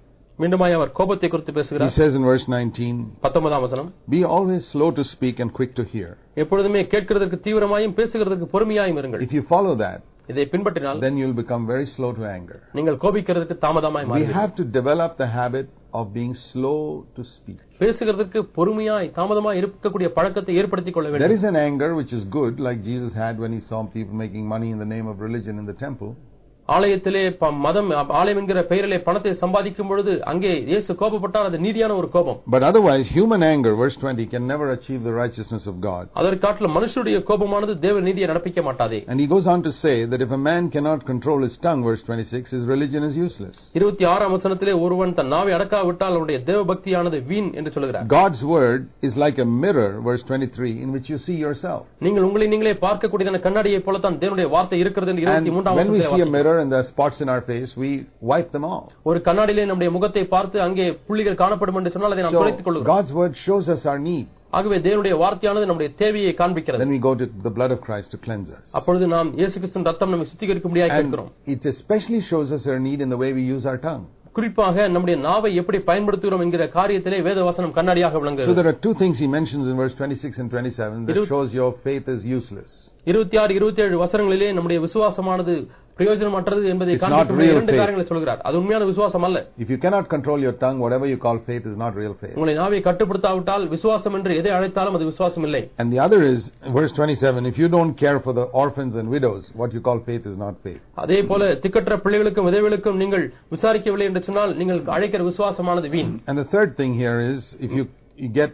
மீண்டுமாய் அவர் கோபத்தை குறித்து He பேசுகிறார். says in verse nineteen, பத்தொன்பதாம் வசனம், be always slow to speak and quick to hear. எப்பொழுதுமே கேட்கிறதற்கு தீவிரமாயும் பேசுகிறதற்கு பொறுமையாயும் இருங்கள். If you follow that, இதை பின்பற்றினால் then you'll become very slow to anger. நீங்கள் கோபிக்கிறதுக்கு தாமதமாய் We மாறுவீர்கள். have to develop the habit of being slow to speak. பேசுகிறதுக்கு பொறுமையாய் தாமதமாய் இருக்கக்கூடிய பழக்கத்தை ஏற்படுத்திக் கொள்ள There வேண்டும். is an anger which is good, like Jesus had when he saw people making money in the name of religion in the temple. ஆலயத்திலே ப- மதம் ஆலயம் என்கிற பெயரிலே பணத்தை சம்பாதிக்கும் பொழுது அங்கே இயேசு கோபப்பட்டால் அது நீதியான ஒரு கோபம். But otherwise, human anger, verse twenty, can never achieve the righteousness of God. அதற்காட்டிலும் மனுஷனுடைய கோபமானது தேவ நீதியை நடப்பிக்க மாட்டாதே. And he goes on to say that if a man cannot control his tongue, verse twenty-six, his religion is useless. இருபத்தி ஆறாம் வசனத்திலே ஒருவன் தன் நாவை அடக்காவிட்டால் அவனுடைய தேவ பக்தியானது வீண் என்று சொல்கிறார். God's word is like a mirror, verse twenty-three, in which you see yourself. நீங்கள் உங்களை நீங்களே பார்க்கக்கூடியதான கண்ணாடியை போலத்தான் தேவனுடைய வார்த்தை இருக்கிறது என்று And இருபத்தி மூன்றாம் when we see a வசனத்திலே mirror and there are spots in our face, we wipe them off. ஒரு கண்ணாடியிலே நம்முடைய முகத்தை பார்த்து அங்கே புள்ளிகள் காணப்படும் என்று சொன்னால் அதை நாம் துடைத்துக் So கொள்கிறோம். God's word shows us our need. ஆகவே தேவனுடைய வார்த்தையானது நம்முடைய தேவையை காண்பிக்கிறது. Then we go to the blood of Christ to cleanse us. அப்பொழுது நாம் இயேசு கிறிஸ்துவின் ரத்தம் நம்மை சுத்திகரிக்கும்படியாக And கேட்கிறோம். it especially shows us our need in the way we use our tongue. குறிப்பாக நம்முடைய நாவை எப்படி பயன்படுத்துகிறோம் என்கிற காரியத்திலே வேதவசனம் கண்ணாடியாக So விளங்குகிறது. there are two things he mentions in verse twenty-six and twenty-seven that shows your faith is useless. இருபத்தி ஆறு இருபத்தி ஏழு வசனங்களிலே நம்முடைய விசுவாசமானது பிரயோஜனமற்றது என்பதை It's not காண்பிக்கும் real இரண்டு faith. காரியங்களை சொல்கிறார். அது உண்மையான விசுவாசம் அல்ல. If you cannot control your tongue, whatever you call faith is not real faith. உங்களை நாவை கட்டுப்படுத்தாவிட்டால் விசுவாசம் என்று எதை அழைத்தாலும் அது விசுவாசம் இல்லை. And the other is, verse twenty-seven, if you don't care for the orphans and widows, what you call faith is not faith. அதே போல திக்கற்ற பிள்ளைகளுக்கும் விதவைகளுக்கும் நீங்கள் விசாரிக்கவில்லை என்று சொன்னால் நீங்கள் அழைக்கிற விசுவாசமானது வீண். And the third thing here is, if you, you get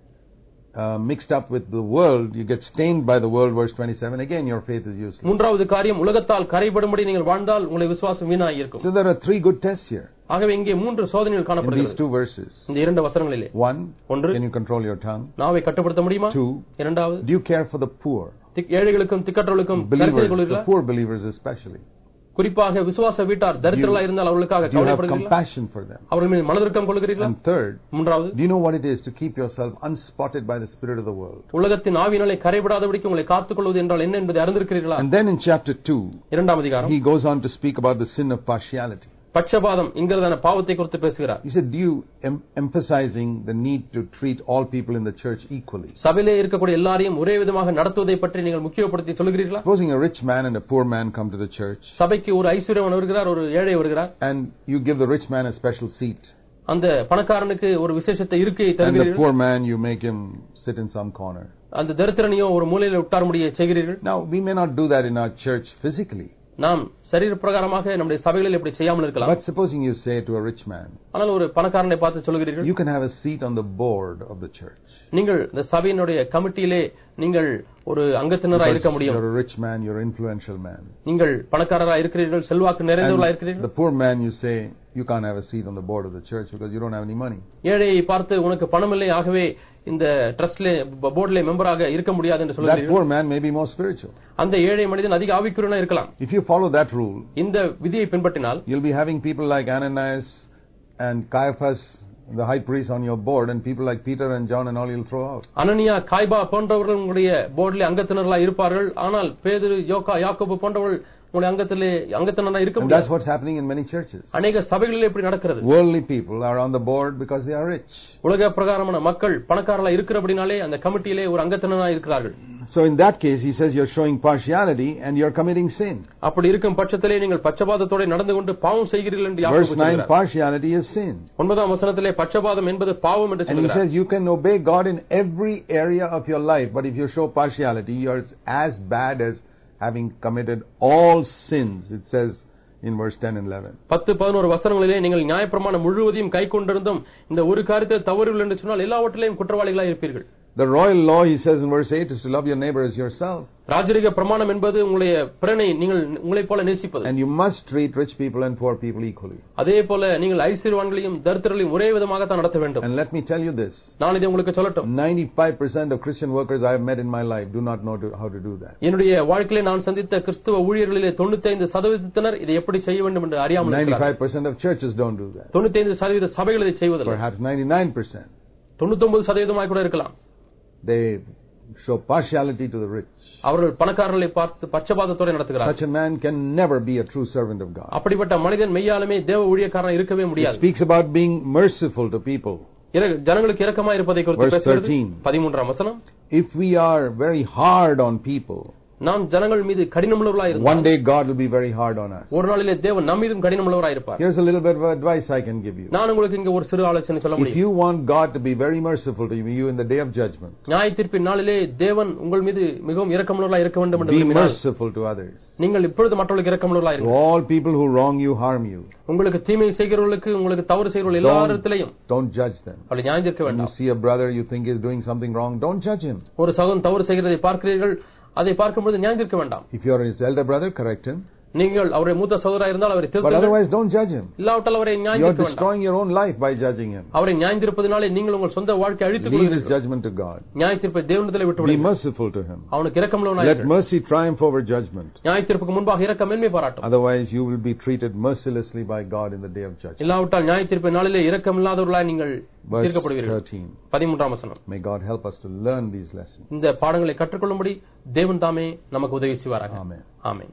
uh, mixed up with the world, you get stained by the world, verse twenty-seven, again your faith is useless. மூன்றாவது காரியம், உலகத்தால் கரைபடும்படி நீங்கள் வாழ்ந்தால் உங்களுடைய விசுவாசம் வீணாய் இருக்கும். So there are three good tests here ஆகவே இங்கே மூன்று சோதனைகள் in these காணப்படுகிறது two verses. இந்த இரண்டு வசனங்களிலே. One, ஒன்று, can you control your tongue? நாவை கட்டுப்படுத்த முடியுமா? Two, இரண்டாவது, do you care for the poor? திக்- ஏழைகளுக்கும் திக்கற்றவர்களுக்கும் கரிசனை Believers, the கொள்கிறீர்களா? poor believers especially. குறிப்பாக விசுவாச வீட்டார் தரித்திரலா இருந்தால் அவர்களுக்காக Do you have கவலைப்படுகிறீர்களா? compassion for them? அவர்கள் மீது மனதிற்கம் கொள்கிறீர்களா? And third, மூன்றாவது, do you know what it is to keep yourself unspotted by the spirit of the world? உலகத்தின் ஆவியினாலே கரைபடாதபடிக்கு உங்களை காத்துக்கொள்வது என்றால் என்ன என்பதை அறிந்திருக்கிறீர்களா? And then in chapter two, இரண்டாம் அதிகாரம் he goes on to speak about the sin of partiality. பட்சபாதம் என்கிறதான பாவத்தை குறித்து பேசுகிறார். He said, do you em- emphasizing the need to treat all people in the church equally? சபையிலே இருக்கக்கூடிய எல்லாரையும் ஒரே விதமாக நடத்துவதை பற்றி நீங்கள் முக்கியப்படுத்தி சொல்கிறீர்களா? Supposing a rich man and a poor man come to the church, சபைக்கு ஒரு ஐஸ்வர்யவன் வருகிறார், ஒரு ஏழை வருகிறார். and you give the rich man a special seat, அந்த பணக்காரனுக்கு ஒரு விசேஷத்தை இருக்கையை and the தருகிறீர்கள். poor man you make him sit in some corner. அந்த தரித்திரனையோ ஒரு மூலையில் உட்காரும்படியே செய்கிறீர்கள். Now, we may not do that in our church physically, நாம் சரீர பிரகாரமாக நம்முடைய சபைகளில் இப்படி செய்யாமல் இருக்கலாம். but supposing you say to a rich man, ஆனால் ஒரு பணக்காரனை பார்த்து சொல்கிறீர்கள், you can have a seat on the board of the church. நீங்கள் இந்த சபையினுடைய கமிட்டியிலே நீங்கள் ஒரு அங்கத்தினராக இருக்க Because முடியும். you're a rich man, you're an influential man. நீங்கள் பணக்காரராக இருக்கிறீர்கள், செல்வாக்கு நிறைந்தவர்களாக And இருக்கிறீர்கள். the poor man, you say, you can't have a seat on the board of the church because you don't have any money. ஏழையை பார்த்து உனக்கு பணம் இல்லை, ஆகவே இந்த ட்ரஸ்ட்ல போர்டிலே மெம்பராக இருக்க முடியாது என்று That சொல்கிறீர்கள். poor man may be more spiritual. அந்த ஏழை மனிதன் அதிக ஆவிக்குரியவனாக இருக்கலாம். If you follow that rule, இந்த விதியை பின்பற்றினால் you'll be having people like Ananias and Caiaphas, the high priest, on your board, and people like Peter and John and all you'll throw out. அனனியா, காய்பா போன்றவர்கள் உங்களுடைய போர்டிலே அங்கத்தினர்களாக இருப்பார்கள். ஆனால் பேதுரு, யோகா, யாக்கோபு போன்றவர்கள் உங்களுடைய அங்கத்திலே அங்கத்தினராக இருக்க And that's முடியாது. what's happening in many churches. அநேக சபைகளில் இப்படி நடக்கிறது. Worldly people are on the board because they are rich. உலக பிரகாரமான மக்கள் பணக்காரர்களாக இருக்கிறபடினாலே அந்த கமிட்டியிலே ஒரு அங்கத்தினராக இருக்கிறார்கள். So in that case, he says you're showing partiality and you're committing sin. அப்படி இருக்கும் பட்சத்திலே நீங்கள் பட்சபாதத்தோடு நடந்து கொண்டு பாவம் செய்கிறீர்கள் என்று Verse யாக்கோபு nine, சொல்கிறார். partiality is sin. ஒன்பதாம் வசனத்திலே பட்சபாதம் என்பது பாவம் என்று And he சொல்கிறார். says you can obey God in every area of your life, but if you show partiality, you're as bad as having committed all sins, it says in verse ten and eleven. பத்து பதினோரு வசனங்களிலே நீங்கள் நியாயப்பிரமாணம் முழுவதையும் கை கொண்டிருந்தும் இந்த ஒரு காரியத்தில் தவறுகள் என்று சொன்னால் எல்லாவற்றிலையும் குற்றவாளிகளாக இருப்பீர்கள். The royal law, he says in verse eight, is to love your neighbor as yourself. ராஜரிக பிரமாணம் என்பது உங்களுடைய பிறனை நீங்கள் உங்களைப் போல நேசிப்பது. And you must treat rich people and poor people equally. அதே போல நீங்கள் ஐஸ்வர்யவான்களையும் தரித்திரர்களையும் ஒரே விதமாக தான் நடத்த வேண்டும். And let me tell you this. நான் இதை உங்களுக்கு சொல்லட்டும். ninety-five percent of Christian workers I have met in my life do not know to, how to do that. என்னுடைய வாழ்க்கையிலே நான் சந்தித்த கிறிஸ்தவ ஊழியர்களிலே தொண்ணூத்தி ஐந்து சதவீதத்தினர் இதை எப்படி செய்ய வேண்டும் என்று அறியாமல் இருக்கிறார்கள். ninety-five percent of churches don't do that. தொண்ணூத்தி ஐந்து சதவீத சபைகள் இதை செய்வதில்லை. Perhaps ninety-nine percent. தொண்ணூத்தி ஒன்பது சதவீதமாய் கூட இருக்கலாம். They show partiality to the rich. அவர்கள் பணக்காரர்களை பார்த்து பட்சபாதத்தோடு நடத்துகிறார்கள். Such a man can never be a true servant of God. அப்படிப்பட்ட மனிதன் மெய்யாலுமே தேவ ஊழியக்காரனாக இருக்கவே முடியாது. He speaks about being merciful to people. ஜனங்களுக்கு இரக்கமாய் இருப்பதை குறித்து பேசுகிறது. பதிமூன்றாம் வசனம். If we are very hard on people, நாம் ஜனங்கள் மீது கடினமுள்ளவர்களாய் இருந்தால், one day God will be very hard on us. ஒரு நாளிலே தேவன் நம் மீதும் கடினமுள்ளவராய் இருப்பார். Here's a little bit of advice I can give you. நான் உங்களுக்கு இங்க ஒரு சிறு ஆலோசனை சொல்ல முடியும். If you want God to be very merciful to you in the day of judgment, நியாயத்தீர்ப்பின் நாளிலே தேவன் உங்கள் மீது மிகவும் இரக்கமுள்ளவராய் இருக்க வேண்டும் என்று விரும்பினால், be merciful to others. நீங்கள் இப்பொழுது மற்றவர்களுக்கு இரக்கமுள்ளவராய் இருங்கள். All people who wrong you, harm you. உங்களுக்கு தீமை செய்கிறவர்களுக்கு, உங்களுக்கு தவறு செய்கிறவர்கள் எல்லாரிடத்திலேயும் don't judge them. அவளை நியாயம் தீர்க்க வேண்டாம். You see a brother you think is doing something wrong, don't judge him. ஒரு சகோதரன் தவறு செய்கிறதை பார்க்கிறீர்கள், அதை பார்க்கும்போது நியாயம் தீர்க்க வேண்டாம். If you are his elder brother, correct him. நீங்கள் அவருடைய மூத்த சகோதரராக இருந்தால் அவரை திருத்துங்கள். But otherwise don't judge him. இல்லாவிட்டால் அவரை நியாயம் தீர்க்க வேண்டாம். You are destroying your own life by judging him. அவரை நியாயம் தீர்ப்பதனாலே நீங்கள் உங்கள் சொந்த வாழ்க்கையை அழித்துக் கொள்கிறீர்கள். கொள்கிறீர்கள். Leave his judgment to God. நியாயம் தீர்ப்பை தேவனிடத்தில் விட்டு விடுங்கள். Be merciful to him. அவனுக்கு இரக்கமுள்ளவனாய் Let mercy triumph over judgment. நியாயம் தீர்ப்புக்கு முன்பாக இரக்கம் மேன்மை பாராட்டும். Otherwise you will be treated mercilessly by God in the day of judgment. இல்லாவிட்டால் நியாயம் தீர்ப்பு நாளிலே இரக்கமில்லாதவர்களாய் நீங்கள் தீர்க்கப்படுவீர்கள். பதிமூன்றாம் வசனம். May God help us to learn these lessons. இந்த பாடங்களை கற்றுக்கொள்ளும்படி தேவன் தாமே நமக்கு உதவி செய்வாராக. Amen. Amen.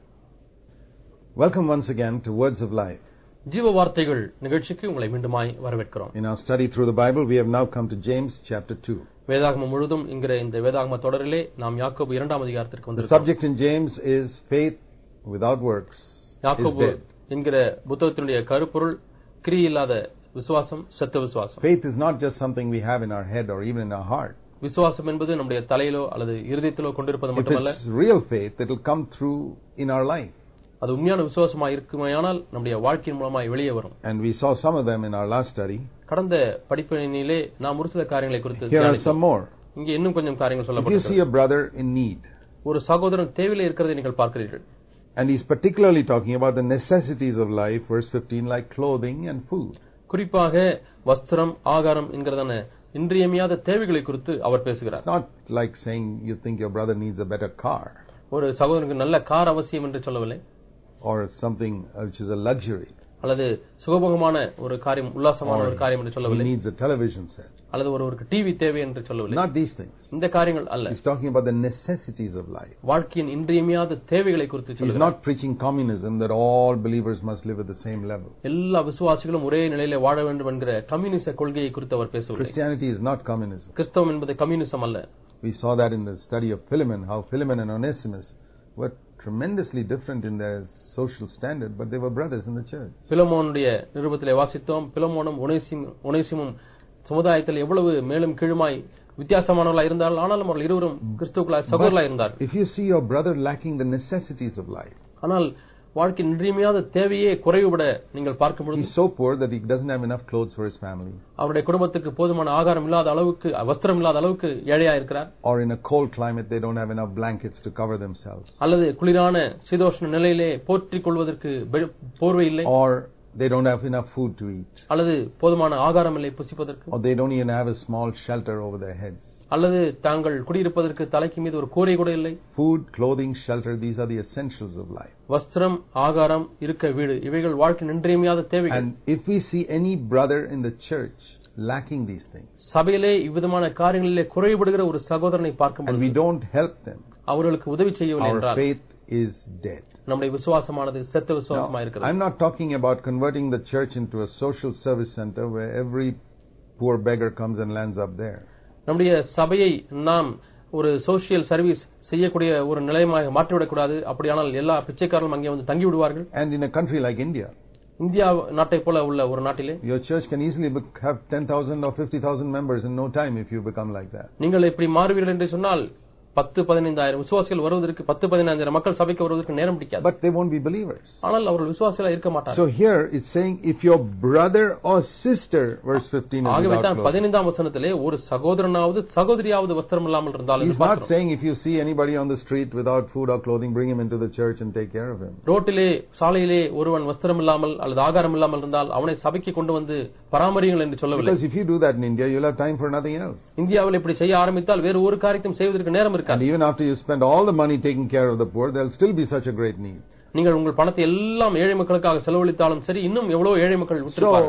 Welcome once again to Words of Life. ஜீவ வார்த்தைகள் நிகழ்ச்சிக்கு உங்களை மீண்டுமாய் வரவேற்கிறோம். In our study through the Bible, we have now come to James chapter two. வேதாகமம் முழுதும் என்கிற இந்த வேதாகம தொடரிலே நாம் யாக்கோபு இரண்டாம் அதிகாரத்திற்கு The வந்திருக்கிறோம். subject in James is faith without works is dead. என்கிற புத்தகத்தினுடைய கருப்பொருள் கிரியை இல்லாத விசுவாசம், செத்த விசுவாசம். Faith is not just something we have in our head or even in our heart. விசுவாசம் என்பது நம்முடைய தலையிலோ அல்லது இருதயத்திலோ கொண்டிருப்பது மட்டுமல்ல. If it's real faith, it will come through in our life. அது உண்மையான விசுவாசமா இருக்குமானால் நம்முடைய வாழ்க்கையின் மூலமாய் வெளியே வரும். And we saw some of them in our last study. கடந்த படிப்பினிலே நாம் ஒரு சில காரியங்களை குறித்து Here are some more. இங்கே இன்னும் கொஞ்சம் காரியங்கள் If you சொல்லப்பட்டிருக்கிறது. see a brother in need, ஒரு சகோதரன் தேவையிலே இருக்கிறதை நீங்கள் பார்க்கிறீர்கள். and he's particularly talking about the necessities of life, verse fifteen, like clothing and food. குறிப்பாக வஸ்திரம், ஆகாரம் என்கிறதான இன்றியமையாத தேவைகளை குறித்து அவர் பேசுகிறார். It's not like saying you think your brother needs a better car, ஒரு சகோதரனுக்கு நல்ல கார் அவசியம் என்று சொல்லவில்லை, or something which is a luxury, அல்லது சுகபோகமான ஒரு காரியம், உல்லாசமான ஒரு காரியம் என்று he சொல்லவில்லை, needs a television set. அல்லது ஒருவருக்கு டிவி தேவை என்று சொல்லவில்லை. Not these things. இந்த காரியங்கள் அல்ல. He's talking about the necessities of life. வாழ்க்கையின் இன்றியமையாத தேவைகளை குறித்து He's சொல்கிறார். not preaching communism, that all believers must live at the same level. எல்லா விசுவாசிகளும் ஒரே நிலையிலே வாழ வேண்டும் என்கிற கம்யூனிச கொள்கையை குறித்து அவர் பேசவில்லை. Christianity is not communism. கிறிஸ்தவம் என்பது கம்யூனிசம் அல்ல. We saw that in the study of Philemon, how Philemon and Onesimus were tremendously different in their social standard, but they were brothers in the church. பிலமோனுடைய நிருபத்திலே வாசித்தோம். பிலமோனும் ஒனேசிமும் சமுதாயத்தில் எவ்வளவு மேலும் கீழுமாய் வித்தியாசமானவர்களாக இருந்தால், ஆனாலும் அவர்கள் இருவரும் கிறிஸ்துவுக்குள்ளாய் சகோதரர்களாக இருந்தார். If you see your brother lacking the necessities of life, ஆனால் வாழ்க்கை இன்றியமையாத தேவையே குறைவுபட நீங்கள் பார்க்கும் பொழுது, he's so poor that he doesn't have enough clothes for his family, அவருடைய குடும்பத்துக்கு போதுமான ஆகாரம் இல்லாத அளவுக்கு, வஸ்திரம் இல்லாத அளவுக்கு ஏழையா இருக்கிறார். or in a cold climate they don't have enough blankets to cover themselves, அல்லது குளிரான சீதோஷ்ண நிலையிலே போற்றிக் கொள்வதற்கு போர்வை இல்லை, or they don't have enough food to eat, அல்லது போதுமான ஆகாரம் இல்லை புசிப்பதற்கு, or they don't even have a small shelter over their heads. அல்லது தாங்கள் குடியிருப்பதற்கு தலைக்கு மீது ஒரு கூரை கூட இல்லை. Food, clothing, shelter, these are the essentials of life. வஸ்திரம், ஆகாரம், இருக்க வீடு, இவைகள் வாழ்க்கை இன்றியமையாத தேவைகள். And if we see any brother in the church lacking these things, சபையிலே இவ்விதமான காரியங்களிலே குறைபடுகிற ஒரு சகோதரனை பார்க்கும் and பொழுது, we don't help them, அவர்களுக்கு உதவி செய்யவில்லை our என்றால் faith is dead. நம்முடைய விசுவாசமானது செத்த விசுவாசமா Now, இருக்கிறது. I'm not talking about converting the church into a social service center where every poor beggar comes and lands up there. நம்முடைய சபையை நாம் ஒரு சோசியல் சர்வீஸ் செய்யக்கூடிய ஒரு நிலையமாக மாற்றிவிடக்கூடாது. அப்படியானால் எல்லா பிச்சைக்காரர்களும் அங்கே வந்து தங்கி விடுவார்கள். And in a country like India, India நாட்டை போல உள்ள ஒரு நாட்டிலே your church can easily have ten thousand or fifty thousand members in no time if you become like that. நீங்கள் இப்படி மாறுவீர்கள் என்று சொன்னால் பத்து பதினைந்தாயிரம் விசுவாசிகள் வருவதற்கு, பத்து பதினைந்தாயிரம் மக்கள் சபைக்கு வருவதற்கு நேரம் பிடிக்காது. But they won't be believers. ஆனால் அவர்கள் விசுவாசிகளா இருக்க மாட்டார்கள். So here it's saying if your brother or sister, verse fifteen, is ஆகவே without தான் clothes. பதினைந்தாம் வசனத்திலே ஒரு சகோதரனாவது சகோதரியாவது வஸ்திரம் இல்லாமல் இருந்தால், He's not saying if you see anybody on the street without food or clothing, bring him into the church and take care of him. ரோட்டிலே சாலையிலே ஒருவன் வஸ்திரம் இல்லாமல் அல்லது ஆகாரம் இல்லாமல் இருந்தால் அவனை சபைக்கு கொண்டு வந்து பராமரியுங்கள் என்று சொல்லவில்லை. Because if you do that in India, you'll have time for nothing else. இந்தியாவில் இப்படி செய்ய ஆரம்பித்தால் வேறு ஒரு காரியத்தையும் செய்வதற்கு நேரம் And இருக்காது. even after you spend all the money taking care of the poor, there'll still be such a great need. நீங்கள் உங்கள் பணத்தை எல்லாம் ஏழை மக்களுக்காக செலவழித்தாலும் சரி, இன்னும் எவ்வளவு ஏழை மக்கள் விட்டிருப்பார்கள். So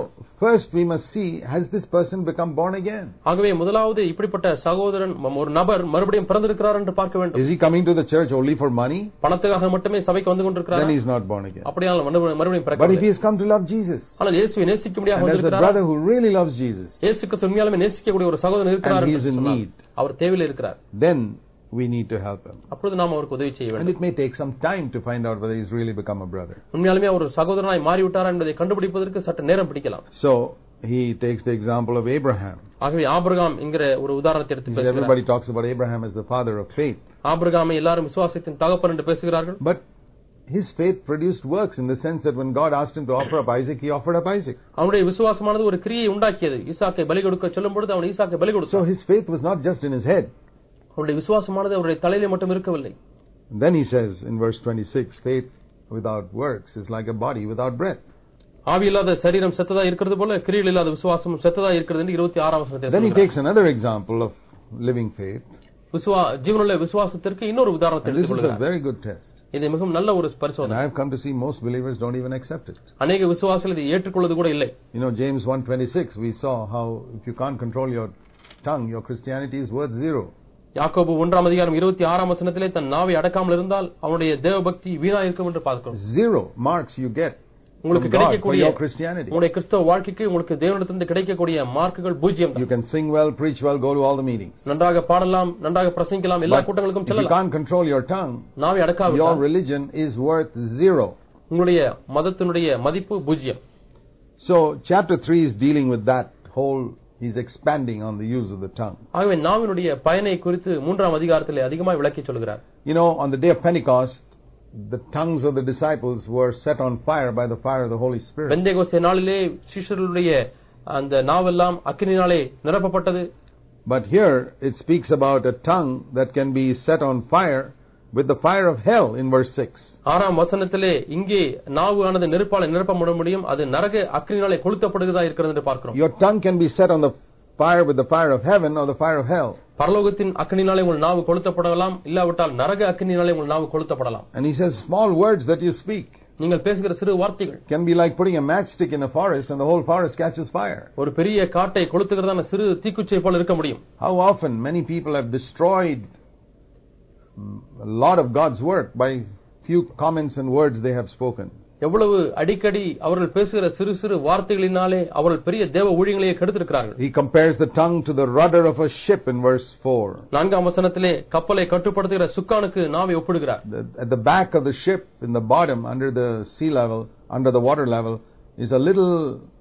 first we must see, has this person become born again? ஆகவே முதலாவது இப்படிப்பட்ட சகோதரன் ஒரு நபர் மறுபடியும் பிறந்திருக்கிறார் என்று பார்க்க வேண்டும். Is he coming to the church only for money? பணத்துக்காக மட்டுமே சபைக்கு வந்து கொண்டிருக்கிறார்? Then he is not born again. அப்படியானால் மறுபடியும் பிறக்கவில்லை. But if he has come to love Jesus, ஆனால் இயேசுவை நேசிக்கும்படியாக and வந்திருக்கிறார், as a brother who really loves Jesus, இயேசுக்கு உண்மையாலுமே நேசிக்கக்கூடிய ஒரு சகோதரன் இருக்கிறார், and he is in need, அவர் தேவையில் இருக்கிறார், then we need to help him. அப்பொழுது நாம் அவருக்கு உதவி செய்ய And வேண்டும். it may take some time to find out whether he's really become a brother. உண்மையாலுமே அவர் சகோதரனாய் மாறிவிட்டாரா என்பதை கண்டுபிடிப்பதற்கு சற்று நேரம் பிடிக்கலாம். So he takes the example of Abraham. ஆகவே ஆபிரகாம் என்கிற ஒரு உதாரணத்தை எடுத்து பேசுகிறார். Everybody talks about Abraham as the father of faith. ஆபிரகாமை எல்லாரும் விசுவாசத்தின் தகப்பன் என்று பேசுகிறார்கள். But his faith produced works in the sense that when God asked him to offer up Isaac, he offered up Isaac. அவனுடைய விசுவாசமானது ஒரு கிரியை உண்டாக்கியது. ஈசாக்கை பலி கொடுக்க சொல்லும் பொழுது அவன் ஈசாக்கை பலி கொடுத்தான். So his faith was not just in his head. அவருடைய விசுவாசமானது அவருடைய தலையிலே மட்டும் இருக்கவில்லை. And then he says in verse twenty-six, faith without works is like a body without breath. ஆவி இல்லாத சரீரம் செத்ததா இருக்கிறது போல கிரியை இல்லாத விசுவாசம் செத்ததா இருக்கிறது என்று இருபத்தி ஆறாம் வசனத்தில் Then he takes another example of living faith. விசுவா ஜீவனுள்ள விசுவாசத்திற்கு இன்னொரு உதாரணத்தை And this is a எடுத்துக்கொள்கிறார். very good test. இது மிகவும் நல்ல ஒரு And பரிசோதனை. I have come to see most believers don't even accept it. அநேக விசுவாசிகள் இதை ஏற்றுக்கொள்வது கூட இல்லை. You know, James one twenty-six, we saw how if you can't control your tongue, your Christianity is worth zero. யாக்கோபு ஒன்றாம் அதிகாரம் இருபத்தி ஆறாம் வசனத்திலே தன் நாவை அடக்காமல் இருந்தால் அவனுடைய தேவபக்தி வீணா இருக்கும் என்று பார்க்கிறோம். Zero marks you get உங்களுக்கு from God for கிடைக்கக்கூடிய your Christianity. உங்களுடைய கிறிஸ்தவ வாழ்க்கைக்கு உங்களுக்கு தேவனிடத்திலிருந்து கிடைக்கக்கூடிய மார்க்குகள் பூஜ்யம். You can sing well, preach well, go to all the meetings. நன்றாக பாடலாம், நன்றாக பிரசங்கிக்கலாம், எல்லா கூட்டங்களுக்கும் If you செல்லலாம். can't control your tongue, நாவை your அடக்காவிட்டால் religion is worth zero. உங்களுடைய மதத்தினுடைய மதிப்பு பூஜ்யம். So chapter three is dealing with that whole. He's expanding on the use of the tongue. ஆகவே நாவினுடைய பயனை குறித்து மூன்றாம் அதிகாரத்திலே அதிகமாக விளக்கி சொல்கிறார். You know, on the day of Pentecost, the tongues of the disciples were set on fire by the fire of the Holy Spirit. Pentecost நாளிலே சீஷர்களுடைய அந்த நாவெல்லாம் அக்கினியினாலே நிரப்பப்பட்டது. But here it speaks about a tongue that can be set on fire with the fire of hell in verse six. ஆறாம் வசனத்திலே இங்கே நாவு ஆனது நெருப்பாலே நிரப்பப்பட முடியும், அது நரக அக்கினியினாலே கொளுத்தப்படுகிறதா இருக்கிறது என்று பார்க்கிறோம். Your tongue can be set on the fire with the fire of heaven or the fire of hell. பரலோகத்தின் அக்கினியினாலே உங்கள் நாவு கொளுத்தப்படலாம், இல்லாவிட்டால் நரக அக்கினியினாலே உங்கள் நாவு கொளுத்தப்படலாம். And he says small words that you speak நீங்கள் பேசுகிற சிறு வார்த்தைகள் can be like putting a matchstick in a forest and the whole forest catches fire. ஒரு பெரிய காட்டை கொளுத்துகிறதான சிறு தீக்குச்சியை போல இருக்க முடியும். How often many people have destroyed a lot of God's work by few comments and words they have spoken. எவ்வளவு அடிக்கடி அவர்கள் பேசுகிற சிறு சிறு வார்த்தைகளினாலே அவர்கள் பெரிய தேவ ஊழியங்களையே கெடுத்திருக்கிறார்கள். He compares the tongue to the rudder of a ship in verse four. நான்காம் வசனத்திலே கப்பலை கட்டுப்படுத்துகிற சுக்கானுக்கு நாவை ஒப்பிடுகிறார். At the back of the ship, in the bottom, under the sea level, under the water level, is a little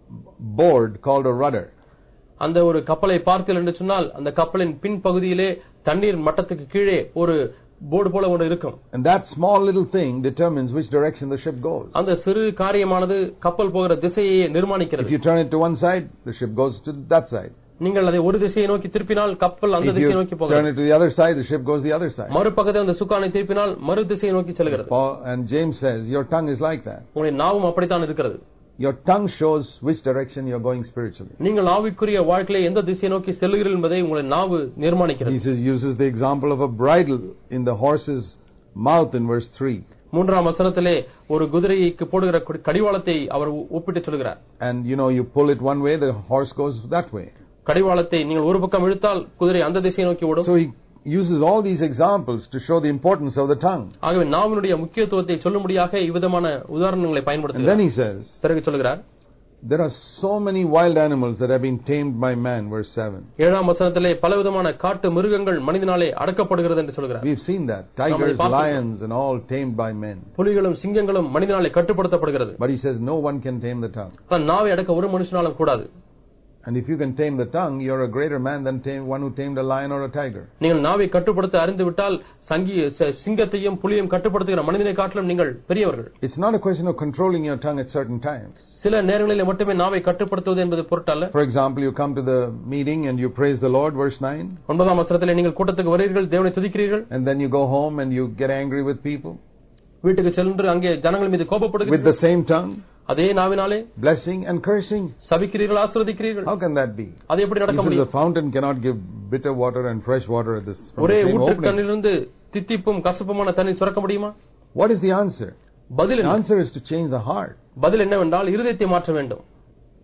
board called a rudder. அந்த ஒரு கப்பலை பார்த்தீர்கள் என்று சொன்னால் அந்த கப்பலின் பின் பகுதியிலே தண்ணீர் மட்டத்துக்கு கீழே ஒரு போர்டு போல ஒன்று இருக்கும். And that small little thing determines which direction the ship goes. அந்த சிறு காரியமானது கப்பல் போகிற திசையை நிர்மாணிக்கிறது. If you turn it to one side, the ship goes to that side. நீங்கள் அதை ஒரு திசையை நோக்கி திருப்பினால் கப்பல் அந்த திசையை நோக்கி போகிறது. Turn it to the other side, the ship goes the other side. மறுபக்கத்தை அந்த சுக்கானை திருப்பினால் மறு திசையை நோக்கி செல்கிறது. And James says your tongue is like that. உங்களுடைய நாவும் அப்படித்தான் இருக்கிறது. Your tongue shows which direction you are going spiritually. நீங்கள் ஆவிக்குரிய வாழ்க்கையிலே எந்த திசையை நோக்கி செல்கிறீர்கள் என்பதை உங்களுடைய நாவு நிர்மாணிக்கிறது. Jesus uses the example of a bridle in the horse's mouth in verse three. மூன்றாம் வசனத்திலே ஒரு குதிரைக்கு போடுகிற கடிவாளத்தை அவர் ஒப்பிட்டு சொல்கிறார். And you know, you pull it one way, the horse goes that way. கடிவாளத்தை நீங்கள் ஒரு பக்கம் இழுத்தால் குதிரை அந்த திசையை நோக்கி ஓடும். So he uses all these examples to show the importance of the tongue. ஆகவே நாவினுடைய முக்கியத்துவத்தை சொல்லும்படியாக இவ்விதமான உதாரணங்களை பயன்படுத்துகிறார். And then he says, பிறகு சொல்கிறார், there are so many wild animals that have been tamed by man, verse seven. ஏழாம் வசனத்திலே பலவிதமான காட்டு மிருகங்கள் மனிதனாலே அடக்கப்படுகிறது என்று சொல்கிறார். We've seen that. Tigers, lions and all tamed by men. புலிகளும் சிங்கங்களும் மனிதனாலே கட்டுப்படுத்தப்படுகிறது. But he says no one can tame the tongue. ஆனால் நாவை அடக்க ஒரு மனுஷனாலும் கூடாது. And if you can tame the tongue, you're a greater man than tame, one who tamed a lion or a tiger. நீங்கள் நாவை கட்டுப்படுத்த அறிந்து விட்டால் சிங்கத்தையும் புலியையும் கட்டுப்படுத்துகிற மனிதனை காட்டிலும் நீங்கள் பெரியவர்கள். It's not a question of controlling your tongue at certain times. சில நேரங்களில் மட்டுமே நாவை கட்டுப்படுத்துவது என்பது பொருட்டல்ல. For example, you come to the meeting and you praise the Lord, verse nine. ஒன்பதாம் வசனத்திலே நீங்கள் கூட்டத்துக்கு வருகிறீர்கள், தேவனை துதிக்கிறீர்கள். And then you go home and you get angry with people. வீட்டுக்கு சென்று அங்கே ஜனங்கள் மீது கோபப்படுகிறீர்கள். With the same tongue. அதே நாவினாலே blessing and cursing. சபிக்கிறீர்கள், ஆசீர்வதிக்கிறீர்கள். How can that be? அது எப்படி நடக்க முடியும்? The fountain cannot give bitter water and fresh water at this. ஒரே ஊற்றுக்கண்ணிலிருந்து தித்திப்பும் கசப்புமான தண்ணீர் சுரக்க முடியுமா? What is the answer? பதில் The answer is to change the heart. பதில் என்னவென்றால் இருதயத்தை மாற்ற வேண்டும்.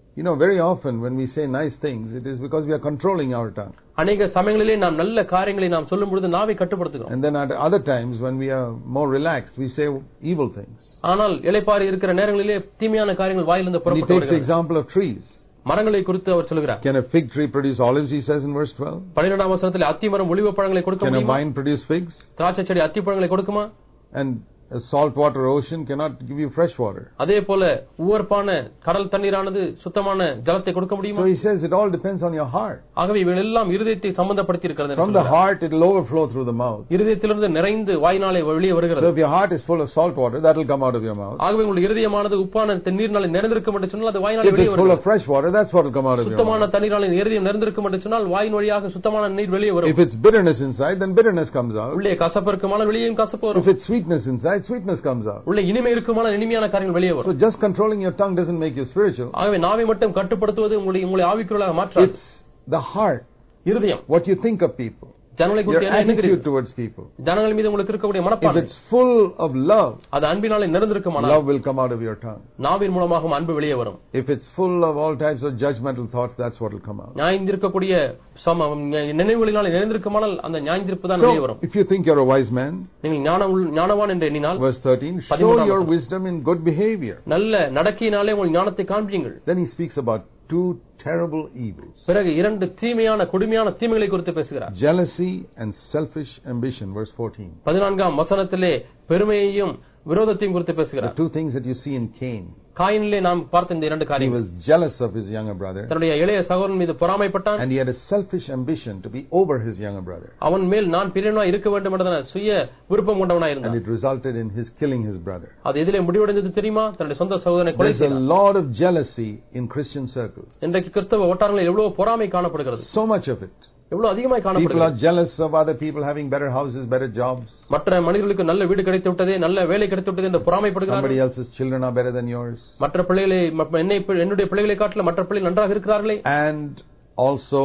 You know, very often when we say nice things, it is because we are controlling our tongue. அநேக சமயங்களிலே நாம் நல்ல காரியங்களை நாம் சொல்லும் பொழுது நாவை கட்டுப்படுத்துகிறோம். And then at other times when we are more relaxed, we say evil things. ஆனால் இளைப்பாறி இருக்கிற நேரங்களிலே தீமையான காரியங்கள் வாயிலிருந்து புறப்பட்டு வருகிறது. He takes the example of trees. மரங்களை குறித்து அவர் சொல்கிறார். Can a fig tree produce olives, he says in verse twelve? பன்னிரண்டாம் வசனத்திலே அத்தி மரம் ஒலிவ பழங்களை கொடுக்க முடியுமா? Can a vine produce figs? திராட்சை செடி அத்தி பழங்களை கொடுக்குமா? And a saltwater ocean cannot give you fresh water. அதே போல உவர்ப்பான கடல் தண்ணீரானது சுத்தமான ஜலத்தை கொடுக்க முடியுமா? So he says it all depends on your heart. ஆகவே இவைகள் எல்லாம் இருதயத்தை சம்பந்தப்படுத்தி இருக்கிறது. From the heart it will overflow through the mouth. இருதயத்திலிருந்து நிறைந்து வாயினாலே வெளியே வருகிறது. So if your heart is full of salt water, that will come out of your mouth. ஆகவே உங்கள் இருதயமானது உப்பான தண்ணீரினாலே நிறைந்திருக்கும் என்று சொன்னால் அது வாயினாலே வெளியே வரும். If it is full of fresh water, that's what will come out of your mouth. சுத்தமான தண்ணீராலே இருதயம் நிறைந்திருக்கும் என்று சொன்னால் வாயின் வழியாக சுத்தமான நீர் வெளியே வரும். If it's bitterness inside, then bitterness comes out. உள்ளே கசப்பு இருக்குமானால் வெளியேயும் கசப்பு வரும். If it's sweetness inside, sweetness comes out. உள்ளே இனிமை இருக்குமானால் இனிமையான காரியங்கள் வெளியே வரும். So just controlling your tongue doesn't make you spiritual. ஆகவே நாவை மட்டும் கட்டுப்படுத்துவது உங்களை உங்களை ஆவிக்குரியவர்களாக மாற்றாது. It's the heart. இருதயம். What you think of people. ஜனங்களை குறித்து என்ன நினைக்கிறீர்கள்? Your attitude towards people. ஜனங்கள் மீது உங்களுக்கு இருக்கக்கூடிய மனப்பான்மை. If it's full of love, அது அன்பினாலே நிறைந்திருக்குமானால் love will come out of your tongue. நாவின் மூலமாக அன்பு வெளியே வரும். If it's full of all types of judgmental thoughts, that's what will come out. நியாயந்திருக்கக்கூடிய நினைவுகளினாலே நிறைந்திருக்குமானால் அந்த நியாயந்திருப்பு தான் வெளியே வரும். If you think you're a wise man, நீங்கள் ஞானவான் என்று எண்ணினால், verse thirteen, show your wisdom in good behavior. நல்ல நடக்கையினாலே உங்கள் ஞானத்தை காண்பியுங்கள். Then he speaks about two terrible evils. பிறகு இரண்டு தீமையான கொடுமையான தீமைகளை குறித்து பேசுகிறார். Jealousy and selfish ambition, verse fourteen. பதினான்காம் வசனத்திலே பெருமையையும் விரோதத்தையும் குறித்து பேசுகிறார். The two things that you see in Cain. காயினிலே நாம் பார்த்த இந்த இரண்டு காரியங்கள். He was jealous of his younger brother. தன்னுடைய இளைய சகோதரன் மீது பொறாமைப்பட்டான். And he had a selfish ambition to be over his younger brother. அவன் மேல் நான் பெரியவனாய் இருக்க வேண்டும் என்ற சுய விருப்பம் கொண்டவனாய் இருந்தான். And it resulted in his killing his brother. அது எதிலே முடிவடைந்தது தெரியுமா? தன்னுடைய சொந்த சகோதரனை கொலை செய்தான். There's a lot of jealousy in Christian circles. இன்றைக்கு கிறிஸ்தவ வட்டாரங்களில் எவ்வளவு பொறாமை காணப்படுகிறது. So much of it. எவ்வளவு அதிகமாய் காணப்படுகிறது. People are jealous of other people having better houses, better jobs. மற்ற மனிதர்களுக்கு நல்ல வீடு கிடைத்து விட்டதே, நல்ல வேலை கிடைத்து விட்டதே என்று பொறாமைப்படுகிறார்கள். Somebody else's children are better than yours. மற்ற பிள்ளைகளை என்னுடைய பிள்ளைகளை காட்டிலும் மற்ற பிள்ளைகள் நன்றாக இருக்கிறார்களே. And also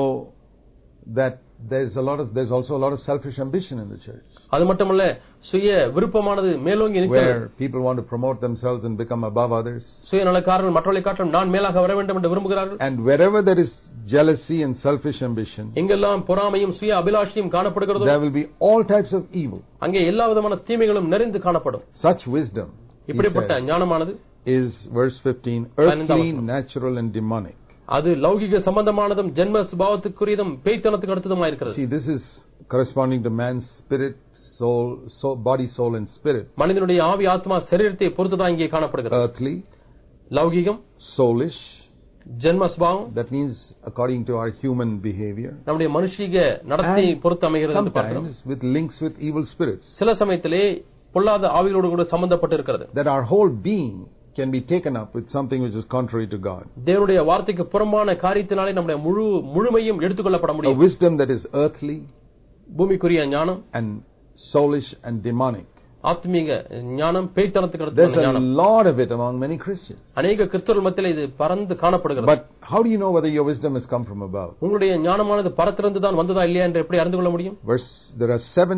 that there's a lot of there's also a lot of selfish ambition in the church. அது மட்டுமல்ல, சுய விருப்பமானது மேலோங்கி நிற்கிறது. Where people want to promote themselves and become above others. சுயநலக்காரர்கள் மற்றவர்களை காட்டிலும் நான் மேலாக வர வேண்டும் என்று விரும்புகிறார்கள். And wherever there is jealousy and selfish ambition, எங்கெல்லாம் பொறாமையும் சுய அபிலாஷையும் காணப்படுகிறதோ, there will be all types of evil. அங்கே எல்லா விதமான தீமைகளும் நிறைந்து காணப்படும். Such wisdom, இப்படிப்பட்ட ஞானமானது, is verse fifteen, earthly, natural and demonic. அது லௌகிக சம்பந்தமானதும் ஜென்ம சுபாவத்துக்குரியதும் பேய்த்தனத்துக்கு அடுத்ததுமாய் இருக்கிறது. See, this is corresponding to man's spirit, soul, soul, body, soul and spirit. மனிதனுடைய ஆவி ஆத்மா சரீரத்தை பொறுத்துதான் இங்கே காணப்படுகிறது. Earthly, லௌகிகம், soulish, ஜென்ம சுபாவம், that means according to our human behavior. நம்முடைய மனுஷிக நடத்தை பொறுத்து அமைகிறது என்று பார்க்கிறோம். Sometimes with links with evil spirits. சில சமயத்திலே பொல்லாத ஆவிகளோடு கூட சம்பந்தப்பட்டு இருக்கிறது. That our whole being can be taken up with something which is contrary to God. தேவனுடைய வார்த்தைக்கு புறம்பான காரியத்தினாலே நம்முடைய முழு முழுமையும் எடுத்துக்கொள்ளப்பட முடியும். A wisdom that is earthly, பூமிக்குரிய ஞானம், and soulish and demonic. ஆத்மீக ஞானம் பேய்த்தனத்துக்கு அடுத்ததான ஞானம். There's a lot of it among many Christians. அநேக கிறிஸ்தவர்கள் மத்தியிலே இது பரந்து காணப்படுகிறது. But how do you know whether your wisdom has come from above? உங்களுடைய ஞானமானது பரத்திலிருந்து தான் வந்ததா இல்லையா என்று எப்படி அறிந்து கொள்ள முடியும்? Verse, there are seven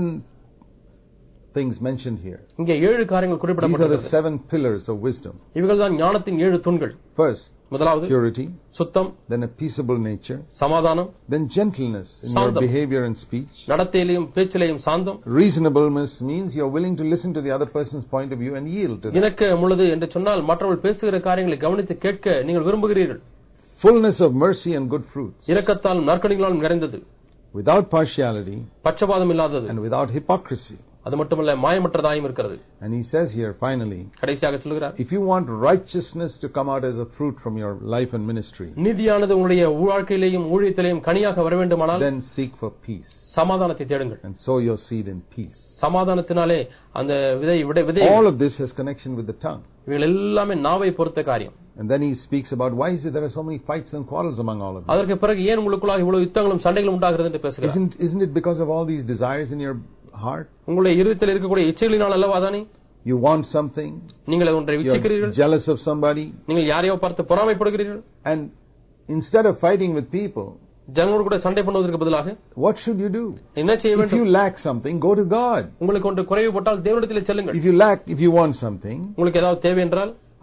things mentioned here. இங்கே ஏழு காரியங்கள் குறிப்பிடப்பட்டிருக்கிறது. These are the seven pillars of wisdom. இவைகள் தான் ஞானத்தின் ஏழு தூண்கள். First, முதலாவது purity, சுத்தம், then a peaceable nature, சமாதானம், then gentleness in your behavior and speech. நடத்தையிலும் பேச்சிலேயும் சாந்தம். Reasonableness means you are willing to listen to the other person's point of view and yield to them. இணக்க முழுது என்று சொன்னால் மற்றவர்கள் பேசுகிற காரியங்களை கவனித்து கேட்க நீங்கள் விரும்புகிறீர்கள். Fullness of mercy and good fruits. இரக்கத்தாலும் நற்கனிகளாலும் நிறைந்தது. Without partiality, பட்சபாதம் இல்லாதது. and without hypocrisy. அது மட்டுமல்ல, மாயமற்றதாயும் இருக்கிறது. And he says here finally, கடைசியாக சொல்கிறார், if you want righteousness to come out as a fruit from your life and ministry, நீதியானது உங்களுடைய வாழ்க்கையிலேயும் ஊழியத்திலேயும் கனியாக வர வேண்டுமானால், then seek for peace. சமாதானத்தை தேடுங்கள். And sow your seed in peace. சமாதானத்தினாலே அந்த விதை விதை. All of this has connection with the tongue. இவைகள் எல்லாமே நாவை பொறுத்த காரியம். And then he speaks about why is it there are so many fights and quarrels among all of you. அதற்கு பிறகு ஏன் உங்களுக்குள்ளாக இவ்வளவு யுத்தங்களும் சண்டைகளும் உண்டாகிறது என்று பேசுகிறார். Isn't isn't it because of all these desires in your heart? உங்களுடைய இருதயத்தில் இருக்கக்கூடிய இச்சைகளினால் அல்லவா தானே? You want something, நீங்கள் ஒன்றை இச்சிக்கிறீர்கள், jealous of somebody, நீங்கள் யாரையோ பார்த்து பொறாமைப்படுகிறீர்கள். And instead of fighting with people, ஜனங்களோடு கூட சண்டை பண்ணுவதற்கு பதிலாக what should you do? என்ன செய்ய வேண்டும்? If you lack something, go to God. உங்களுக்கு ஒன்று குறைவுபட்டால் தேவனிடத்தில் செல்லுங்கள். If you lack if you want something, உங்களுக்கு ஏதாவது தேவை என்றால்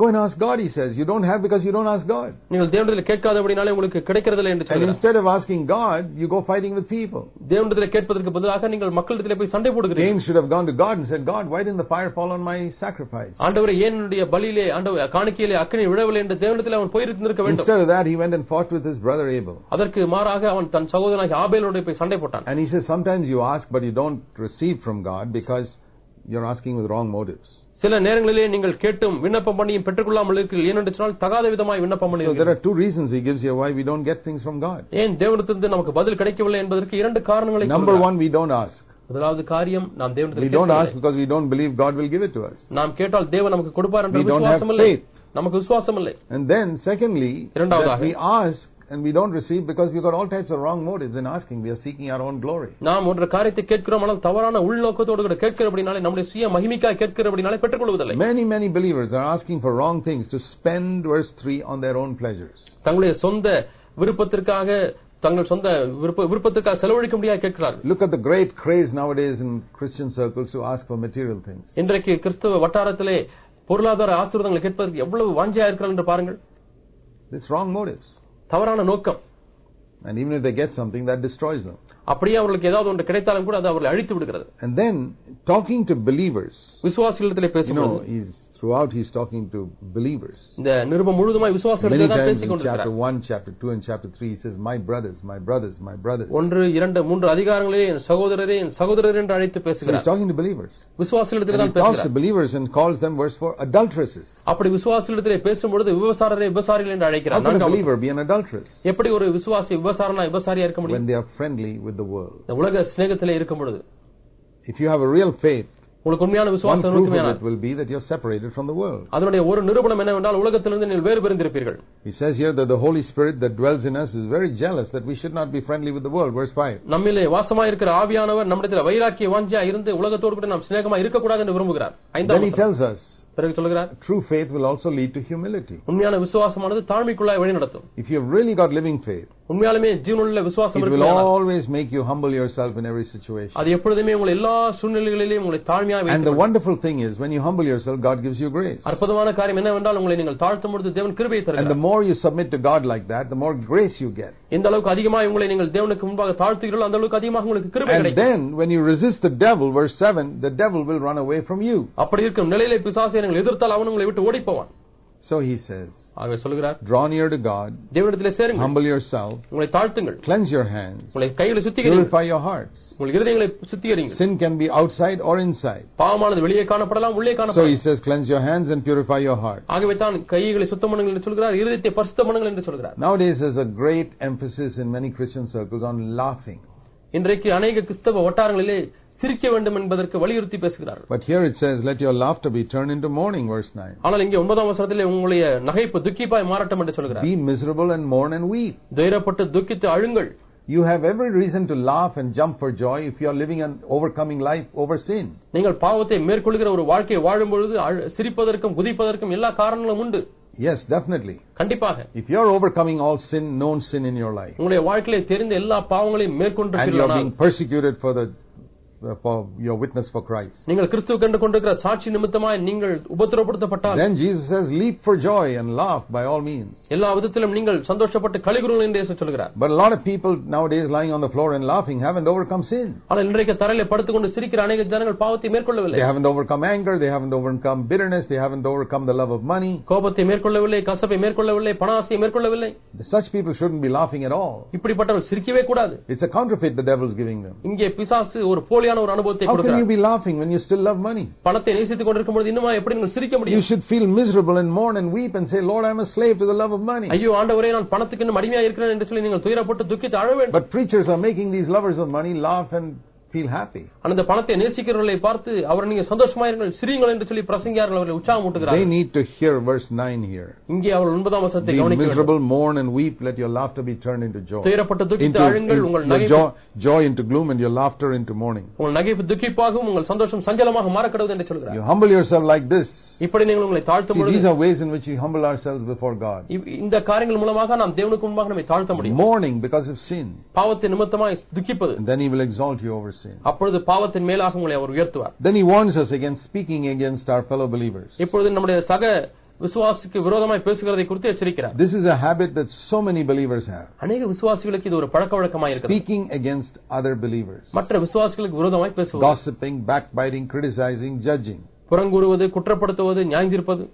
Go and ask God, he says. You don't have because you don't ask God. நீங்கள் தேவனிடத்தில் கேட்காதபடினாலே உங்களுக்கு கிடைக்கிறதில்லை என்று And சொல்கிறார். instead of asking God, you go fighting with people. தேவனிடத்தில் கேட்பதற்கு பதிலாக நீங்கள் மக்களிடத்தில் போய் சண்டை போடுகிறீர்கள். Cain should have gone to God and said, God, why didn't the fire fall on my sacrifice? ஆண்டவரே ஏன் என்னுடைய பலியிலே ஆண்டவரே காணிக்கையிலே அக்கினி விழவில்லை என்று தேவனிடத்தில் அவன் போயிருந்திருக்க வேண்டும். Instead of that, he went and fought with his brother Abel. அதற்கு மாறாக அவன் தன் சகோதரனாகிய ஆபேலோடு போய் சண்டை போட்டான். And he says, sometimes you ask but you don't receive from God because you're asking with wrong motives. சில நேரங்களிலே நீங்கள் கேட்டும் விண்ணப்பம் பண்ணியும் பெற்றுக்கொள்ளாமல் இருக்கிறீர்கள். ஏனென்று சொன்னால் தகாத விதமாய் விண்ணப்பம் So there பண்ணுகிறீர்கள். are two reasons he gives you why we don't get things from God. ஏன் தேவனிடத்திலிருந்து நமக்கு பதில் கிடைக்கவில்லை என்பதற்கு இரண்டு காரணங்களை Number சொல்கிறார். one, we don't ask. முதலாவது காரியம் நாம் We தேவனிடத்தில் don't ask கேட்கவில்லை. because we don't believe God will give it to us. நாம் கேட்டால் தேவன் நமக்கு கொடுப்பார் என்ற We don't have விசுவாசம் இல்லை. faith. நமக்கு விசுவாசம் இல்லை. And then secondly, இரண்டாவதாக, that we ask and we don't receive because we've got all types of wrong motives in asking. We are seeking our own glory. நாம் ஒரு காரியத்தை கேட்கிறோம் ஆனால் தவறான உள்நோக்கத்தோடு கூட கேட்கிறபடினாலே நம்முடைய சுய மகிமைக்காக கேட்கிறபடினாலே பெற்றுக்கொள்வதில்லை. Many, many believers are asking for wrong things to spend verse three on their own pleasures. தங்களுடைய சொந்த விருப்பத்திற்காக தங்கள் சொந்த விருப்ப விருப்பத்திற்காக செலவழிக்க முடியாது கேட்கிறார்கள். Look at the great craze nowadays in Christian circles to ask for material things. இன்றைக்கு கிறிஸ்தவ வட்டாரத்திலே பொருளாதார ஆசீர்வாதங்களை கேட்பதற்கு எவ்வளவு வாஞ்சையா இருக்கிறார்கள் என்று பாருங்கள். It's wrong motives. தவறான நோக்கம். And even if they get something, that destroys them. அப்படியே அவர்களுக்கு ஏதாவது ஒன்று கிடைத்தாலும் கூட அது அவர்களை அழித்து விடுகிறது. And then talking to believers, விசுவாசிகளிடத்திலே you know, பேசும்போது he's throughout he's talking to believers. இந்த நிருபம் முழுவதுமாய் Many விசுவாசிகளிடத்தில் தான் times பேசிக் in கொண்டிருக்கிறார். chapter one, chapter two, and chapter three, he says, "My brothers, my brothers, my brothers." ஒன்று இரண்டு மூன்று அதிகாரங்களிலே என் சகோதரரே என் சகோதரர் என்று அழைத்து So he's பேசுகிறார். talking to believers. விசுவாசிகளிடத்தில் And தான் he talks to பேசுகிறார். believers and calls them, verse four, adulteresses. அப்படி விசுவாசிகளிடத்திலே பேசும்பொழுது விபசாரரே விபசாரிகள் என்று How அழைக்கிறார். can a நான்காவது believer be an adulteress எப்படி ஒரு விசுவாசி விபசாரனா விபசாரியா இருக்க when முடியும்? they are friendly with the world? இந்த உலக சிநேகத்திலே இருக்கும் பொழுது If you have a real faith, உங்களுக்கு உண்மையான one விசுவாசம் proof of இருக்குமானால் it will be that you're separated from the world. அதனுடைய ஒரு நிரூபணம் என்னவென்றால் உலகத்திலிருந்து நீங்கள் வேறு பிரிந்திருப்பீர்கள். He says here that the Holy Spirit that dwells in us is very jealous that we should not be friendly with the world. Verse five. நம்மிலே வாசமாயிருக்கிற ஆவியானவர் நம்மிடத்தில் வைராக்கிய வாஞ்சையா இருந்து உலகத்தோடு கூட நாம் சிநேகமா இருக்கக்கூடாது என்று விரும்புகிறார். Then ஐந்தாம் he வசனம். tells us, பிறகு சொல்கிறார், true faith will also lead to humility. உண்மையான விசுவாசமானது தாழ்மைக்குள்ளாய் வழிநடத்தும். If you've really got living faith, உண்மையாலுமே ஜீவனுள்ள விசுவாசம் it will இருக்குமானால் always make you humble yourself in every situation. அது எப்பொழுதுமே உங்களை எல்லா சூழ்நிலைகளிலும் உங்களை தாழ்மையாக And the வைத்துக் wonderful thing is, when you humble yourself, God gives you grace. அற்புதமான காரியம் என்னவென்றால் உங்களை நீங்கள் தாழ்த்தும் பொழுது தேவன் கிருபையை And the தருகிறார். more you submit to God like that, the more grace you get. எந்த அளவுக்கு அதிகமாக உங்களை நீங்கள் தேவனுக்கு முன்பாக தாழ்த்துகிறீர்களோ அந்த அளவுக்கு அதிகமாக உங்களுக்கு கிருபை And கிடைக்கும். then, when you resist the devil, verse seven, the devil will run away from you. அப்படி இருக்கும் நிலையிலே பிசாசை நீங்கள் எதிர்த்தால் அவன் உங்களை விட்டு ஓடிப் போவான். So he says, ஆகவே சொல்கிறார், draw near to God, தேவனிடத்திலே சேருங்கள், humble yourself, உங்களை தாழ்த்துங்கள், cleanse your hands, உங்களை கைகளை சுத்திகரிங்கள், purify your hearts. உங்கள் இருதயங்களை சுத்திகரிங்கள். Sin can be outside or inside. பாவமானது வெளியே காணப்படலாம் உள்ளே So he காணப்படலாம். says, cleanse your hands and purify your heart. ஆகவே தான் கைகளை சுத்தம் பண்ணுங்கள் என்று சொல்கிறார், இருதயத்தை பரிசுத்தம் பண்ணுங்கள் என்று சொல்கிறார். Nowadays there's a great emphasis in many Christian circles on laughing. இன்றைக்கு அநேக கிறிஸ்தவ வட்டாரங்களிலே சிரிக்க வேண்டும் என்பதற்கு வலியுறுத்தி பேசுகிறார்கள். But here it says, let your laughter be turned into mourning, verse nine. ஆனால் இங்கே ஒன்பதாம் வசனத்திலே உங்களுடைய நகைப்பு துக்கிப்பாய் மாறட்டும் என்று சொல்கிறார். Be miserable and mourn and weep. துயரப்பட்டு துக்கித்து அழுங்கள். You have every reason to laugh and jump for joy if you are living an overcoming life over sin. நீங்கள் பாவத்தை மேற்கொள்கிற ஒரு வாழ்க்கையை வாழும் பொழுது சிரிப்பதற்கும் குதிப்பதற்கும் எல்லா காரணங்களும் உண்டு. Yes, definitely. கண்டிப்பாக. If you are overcoming all sin, known sin in your life, உங்களுடைய வாழ்க்கையிலே தெரிந்த எல்லா பாவங்களையும் மேற்கொண்டு and you are being persecuted for the for your witness for Christ, நீங்கள் கிறிஸ்துவுக்கு என்று கொண்டிருக்கிற சாட்சி நிமித்தமாய் நீங்கள் உபத்திரவப்படுத்தப்பட்டால், then Jesus says, leap for joy and laugh by all means. எல்லா விதத்திலும் நீங்கள் சந்தோஷப்பட்டு களிகூறுங்கள் என்று இயேசு சொல்கிறார். But a lot of people nowadays lying on the floor and laughing haven't overcome sin. ஆனால் இன்றைக்கு தரையிலே படுத்துக்கொண்டு சிரிக்கிற அநேக ஜனங்கள் பாவத்தை மேற்கொள்ளவில்லை. They haven't overcome anger, they haven't overcome bitterness, they haven't overcome the love of money. கோபத்தை மேற்கொள்ளவில்லை, கசப்பை மேற்கொள்ளவில்லை, பணாசையை மேற்கொள்ளவில்லை. Such people shouldn't be laughing at all. இப்படிப்பட்டவர்கள் சிரிக்கவே கூடாது. It's a counterfeit the devil's giving them. இங்கே பிசாசு ஒரு போலியான ஒரு அனுபவத்தை How can கொடுக்கிறார். you be laughing when you still love money? பணத்தை நேசித்துக் கொண்டிருக்கும் பொழுது இன்னுமா எப்படி நீங்கள் சிரிக்க You முடியும்? should feel miserable and mourn and weep and say, Lord, I am a slave to the love of money. ஐயோ ஆண்டவரே, நான் பணத்துக்கு இன்னும் அடிமையா இருக்கிறேன் என்று சொல்லி நீங்கள் துயரப்பட்டு துக்கித்து அழ வேண்டும். But preachers are making these lovers of money laugh and feel happy. அந்த பணத்தை நேசிக்கிறவர்களை பார்த்து அவர் நீங்க சந்தோஷமா இருங்கள், சிரியுங்கள் என்று சொல்லி பிரசங்கியார்கள் அவர்களை உற்சாகம் They ஊட்டுகிறார்கள். need to hear verse nine here. இங்கே அவர் ஒன்பதாம் வசனத்தை Be கவனிக்க வேண்டும். miserable, mourn and weep, let your laughter be turned into joy. துயரப்பட்டு துக்கித்து Into, அழுங்கள், உங்கள் into நகைப்பு joy, joy into gloom and your laughter into mourning. உங்கள் நகைப்பு துக்கிப்பாகவும் உங்கள் சந்தோஷம் சஞ்சலமாக மாறக்கடவுது என்று சொல்கிறார். You humble yourself like this. இப்படி நீங்கள் உங்களை தாழ்த்தும் See, பொழுது these are ways in which we humble ourselves before God. இந்த காரியங்கள் மூலமாக நாம் தேவனுக்கு முன்பாக நம்மை தாழ்த்த முடியும். Mourning because of sin. பாவத்தை நிமித்தமாய் துக்கிப்பது. And then he will exalt you over sin. அப்பொழுது பாவத்தின் மேலாக உங்களை அவர் உயர்த்துவார். Then he warns us against speaking against our fellow believers. இப்பொழுது நம்முடைய சக விசுவாசிக்கு விரோதமாய் பேசுகிறதை குறித்து எச்சரிக்கிறார். This is a habit that so many believers have. அநேக விசுவாசிகளுக்கு இது ஒரு பழக்கவழக்கமாய் இருக்கிறது. Speaking against other believers. மற்ற விசுவாசிகளுக்கு விரோதமாய் பேசுவது. Gossiping, backbiting, criticizing, judging. புறங்கூறுவது, குற்றப்படுத்துவது, நியாயந்தீர்ப்பது.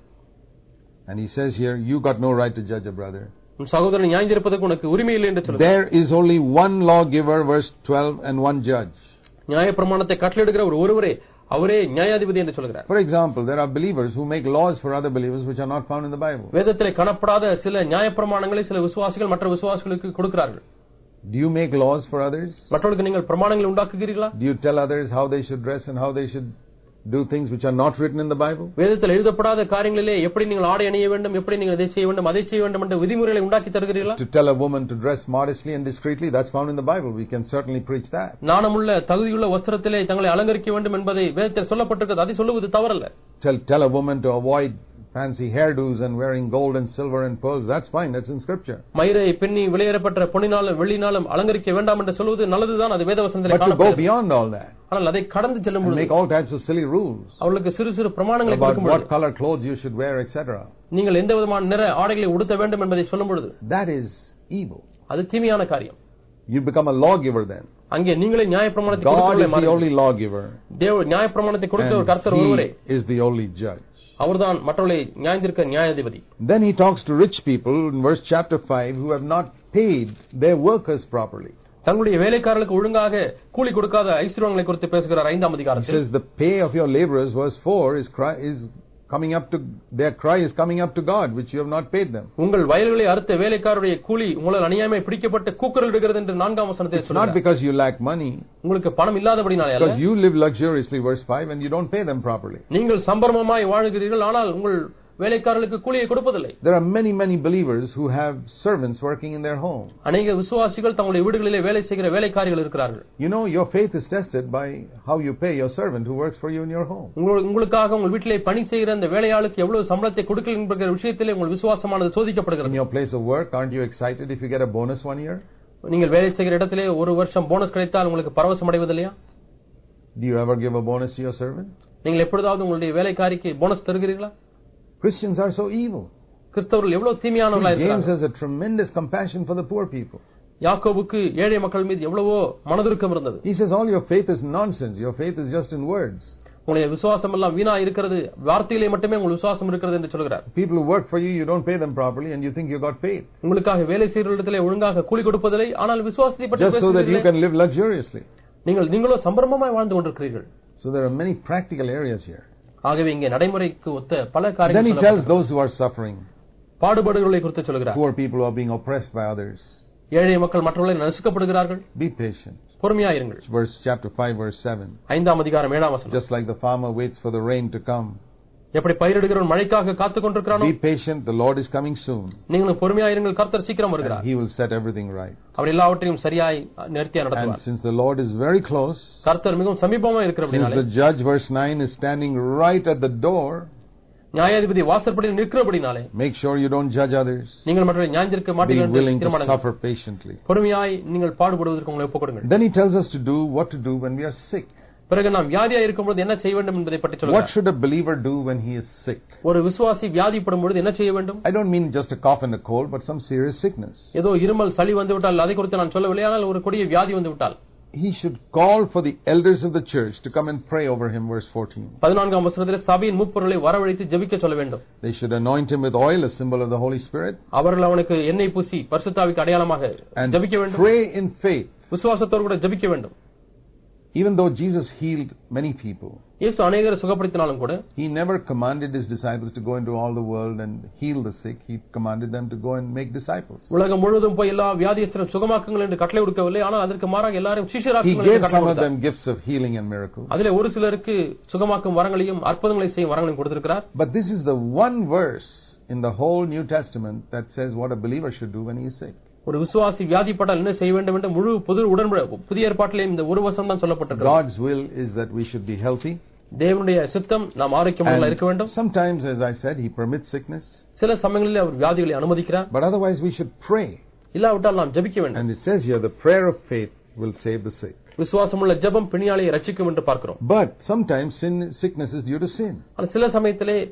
And he says here, you got no right to judge a brother. உன் சகோதரனை நியாயந்தீர்ப்பதற்கு உனக்கு உரிமை இல்லை என்று சொல்கிறார். There is only one lawgiver, verse twelve, and one judge. நியாயப்பிரமாணத்தை கட்டளையிடுகிற ஒரு ஒருவரே அவரே நியாயாதிபதி என்று சொல்கிறார். For example, there are believers who make laws for other believers which are not found in the Bible. வேதத்திலே காணப்படாத சில நியாயப்பிரமாணங்களை சில விசுவாசிகள் மற்ற விசுவாசிகளுக்கு கொடுக்கிறார்கள். Do you make laws for others? மற்றவர்களுக்கு நீங்கள் பிரமாணங்களை உண்டாக்குகிறீர்களா? Do you tell others how they should dress and how they should do things which are not written in the Bible? வேதத்தில் எழுதப்படாத காரியங்களிலே எப்படி நீங்கள் ஆடை அணிய வேண்டும், எப்படி நீங்கள் இதை செய்ய வேண்டும், அதை செய்ய வேண்டும் என்ற விதிமுறைகளை உண்டாக்கி தருகிறீர்களா? To tell a woman to dress modestly and discreetly, that's found in the Bible. We can certainly preach that. நாணமுள்ள தகுதியுள்ள வஸ்திரத்திலே தங்களை அலங்கரிக்க வேண்டும் என்பதை வேதத்தில் சொல்லப்பட்டிருக்கிறது. அதை சொல்லுவது தவறல்ல. Tell tell a woman to avoid fancy hairdos and wearing gold and silver and pearls, that's fine, that's in scripture. மயிரை பின்னி விளையாடப்பட்ட பொன்னினாலும் வெள்ளினாலும் அலங்கரிக்க வேண்டாம் என்று சொல்வது நல்லதுதான். அது வேதவசனத்திலே காணப்படுகிறது. But to go beyond all that, ஆனால் அதை கடந்து செல்லும் பொழுது make all types of silly rules அவளுக்கு சிறு சிறு பிரமாணங்களை about கொடுக்கும் பொழுது what color clothes you should wear, et cetera, நீங்கள் எந்த விதமான நிற ஆடைகளை உடுத்த வேண்டும் என்பதை சொல்லும் பொழுது that is evil. அது தீமையான காரியம். You become a lawgiver then. அங்கே நீங்களே நியாயப்பிரமாணத்தை God is கொடுக்கிறவர்களாய் the only lawgiver. தேவன் நியாயப்பிரமாணத்தை கொடுக்கிற And கர்த்தர் ஒருவரே. He is the only judge. அவர்தான் மற்றவர்களை நியாயந்தீர்க்க நியாயாதிபதி. Then he talks to rich people in verse chapter five who have not paid their workers properly. தங்களுடைய வேலைக்காரர்களுக்கு ஒழுங்காக கூலி கொடுக்காத ஐஸ்வர்யங்களை குறித்து பேசுகிறார் ஐந்தாம் He அதிகாரத்தில். says the pay of your laborers, verse four, is cry, is coming up to their cry is coming up to God, which you have not paid them. உங்கள் வயல்களை அறுத்த வேலைக்காரருடைய கூலி உங்களால் அநியாயமாய் பிடிக்கப்பட்டு கூக்குரலிடுகிறது என்று நான்காம் வசனத்தில் It's not சொல்கிறார். because you lack money, உங்களுக்கு பணம் இல்லாதபடினாலே அல்ல, because you live luxuriously, verse five, and you don't pay them properly. நீங்கள் சம்பரமமாய் வாழுகிறீர்கள், ஆனால் உங்கள் வேலைக்காரர்களுக்கு கூலியை கொடுப்பதில்லை. There are many many believers who have servants working in their home. அநேக விசுவாசிகள் தங்களுடைய வீடுகளிலே வேலை செய்கிற வேலைக்காரிகள் இருக்கிறார்கள். You know, your faith is tested by how you pay your servant who works for you in your home. உங்களுக்காக உங்கள் வீட்டிலே பணி செய்கிற அந்த வேலையாளுக்கு எவ்வளவு சம்பளத்தை கொடுக்கலாம் என்கிற விஷயத்திலே உங்கள் விசுவாசமானது சோதிக்கப்படுகிறது. In your place of work, aren't you excited if you get a bonus one year? நீங்கள் வேலை செய்கிற இடத்திலே ஒரு வருஷம் போனஸ் கிடைத்தால் உங்களுக்கு பரவசம் அடைவதில்லையா? Do you ever give a bonus to your servant? நீங்கள் எப்பொழுதாவது உங்களுடைய வேலைக்காரிக்கு போனஸ் தருகிறீர்களா? Christians are so evil. கிறிஸ்தவர்கள் எவ்வளவு தீமையானவர்களாக James இருக்கிறார்கள். has a tremendous compassion for the poor people. யாக்கோபுக்கு ஏழை மக்கள் மீது எவ்வளவோ மனதுருக்கம் இருந்தது. He says all your faith is nonsense. Your faith is just in words. உங்களுடைய விசுவாசம் எல்லாம் வீணா இருக்கிறது, வார்த்தையிலே மட்டுமே உங்கள் விசுவாசம் இருக்கிறது என்று சொல்கிறார். People who work for you, you don't pay them properly and you think you got paid. உங்களுக்காக வேலை செய்கிறவர்களிடத்திலே ஒழுங்காக கூலி கொடுப்பதில்லை, ஆனால் விசுவாசத்தை பற்றி Just so that you can live luxuriously. நீங்கள் நீங்களோ சம்பரமமாய் வாழ்ந்து கொண்டிருக்கிறீர்கள். So there are many practical areas here. ஆகவே இங்கே நடைமுறைக்கு ஒத்த பல Then he காரியங்கள் tells those who are suffering, பாடுபடுகிறவர்களை குறித்து சொல்கிறார். poor people who are being oppressed by others, ஏழை மக்கள் மற்றவர்களை நசுக்கப்படுகிறார்கள், be patient. பொறுமையாயிருங்கள். Verse chapter five, verse seven. ஐந்தாம் அதிகாரம் ஏழாம் வசனம். Just like the farmer waits for the rain to come, எப்படி பயிரிடுகிறவன் மழைக்காக காத்துக் கொண்டிருக்கிறானோ, be patient. The Lord is coming soon. நீங்களும் பொறுமையாயிருங்கள், கர்த்தர் சீக்கிரம் வருகிறார். He will set everything right. அவர் எல்லாவற்றையும் சரியாய் நிறுத்தியா And நடத்துவார். since the Lord is very close, கர்த்தர் மிகவும் சமீபமா since இருக்கிறபடினாலே, the judge, verse nine, is standing right at the door, நியாயாதிபதி வாசற்படியில் நிற்கிறபடினாலே, make sure you don't judge others. நீங்கள் மற்றவரை நியாயந்திருக்க Be மாட்டீர்கள் என்று willing to தீர்மானம் suffer patiently. பொறுமையாய் நீங்கள் பாடுபடுவதற்கு உங்களை ஒப்புக்கொடுங்கள். Then he tells us to do what to do when we are sick. பிறகு நாம் வியாதியா இருக்கும்போது என்ன செய்ய வேண்டும் என்பதை பற்றி What சொல்கிறார். should a believer do when he is sick? ஒரு விசுவாசி வியாதிப்படும் பொழுது என்ன செய்ய வேண்டும்? I don't mean just a cough and a cold, but some serious sickness. ஏதோ இருமல் சளி வந்து விட்டால் அதை குறித்து நான் சொல்லவில்லை, ஆனால் ஒரு கொடிய வியாதி வந்து விட்டால் He should call for the elders of the church to come and pray over him, verse fourteen. பதினான்காம் வசனத்தில் சபையின் மூப்பர்களை வரவழைத்து ஜெபிக்க சொல்ல வேண்டும். They should anoint him with oil, a symbol of the Holy Spirit, அவர்கள் அவனுக்கு எண்ணெய் பூசி பரிசுத்தாவிக்கு அடையாளமாக and ஜெபிக்க வேண்டும். pray in faith. விசுவாசத்தோடு கூட ஜெபிக்க வேண்டும். Even though Jesus healed many people, இயேசு அநேகரை சுகப்படுத்தினாலும் கூட he never commanded his disciples to go into all the world and heal the sick. He commanded them to go and make disciples. உலகம் முழுவதும் போய் எல்லா வியாதியஸ்தரும் சுகமாக்குங்கள் என்று கட்டளை கொடுக்கவில்லை, ஆனால் அதற்கு மாறாக எல்லாரையும் He சீஷராக்குங்கள் gave என்று கட்டளை some of கொடுத்தார். them gifts of healing and miracles. அதிலே ஒரு சிலருக்கு சுகமாக்கும் வரங்களையும் அற்புதங்களை செய்யும் வரங்களையும் கொடுத்திருக்கிறார். But this is the one verse in the whole New Testament that says what a believer should do when he is sick. ஒரு விசுவாசி வியாதிப்பட்டால் என்ன செய்ய வேண்டும் என்று முழு புது உடன்பட புதிய ஏற்பாட்டிலே இந்த ஒரு வசனம் தான் சொல்லப்பட்டிருக்கிறது. God's will is that we should be healthy. தேவனுடைய சித்தம் நாம் ஆரோக்கியமாக இருக்க And வேண்டும். sometimes, as I said, he permits sickness. சில சமயங்களில் அவர் வியாதிகளை அனுமதிக்கிறார். But otherwise we should pray. இல்லாவிட்டால் நாம் ஜெபிக்க வேண்டும். And it says here the prayer of faith will save the sick. விசுவாசமுள்ள ஜெபம் பிணியாளியை ரட்சிக்கும் என்று பார்க்கிறோம். But sometimes sin, sickness is due to sin. ஆனால் சில சமயத்திலே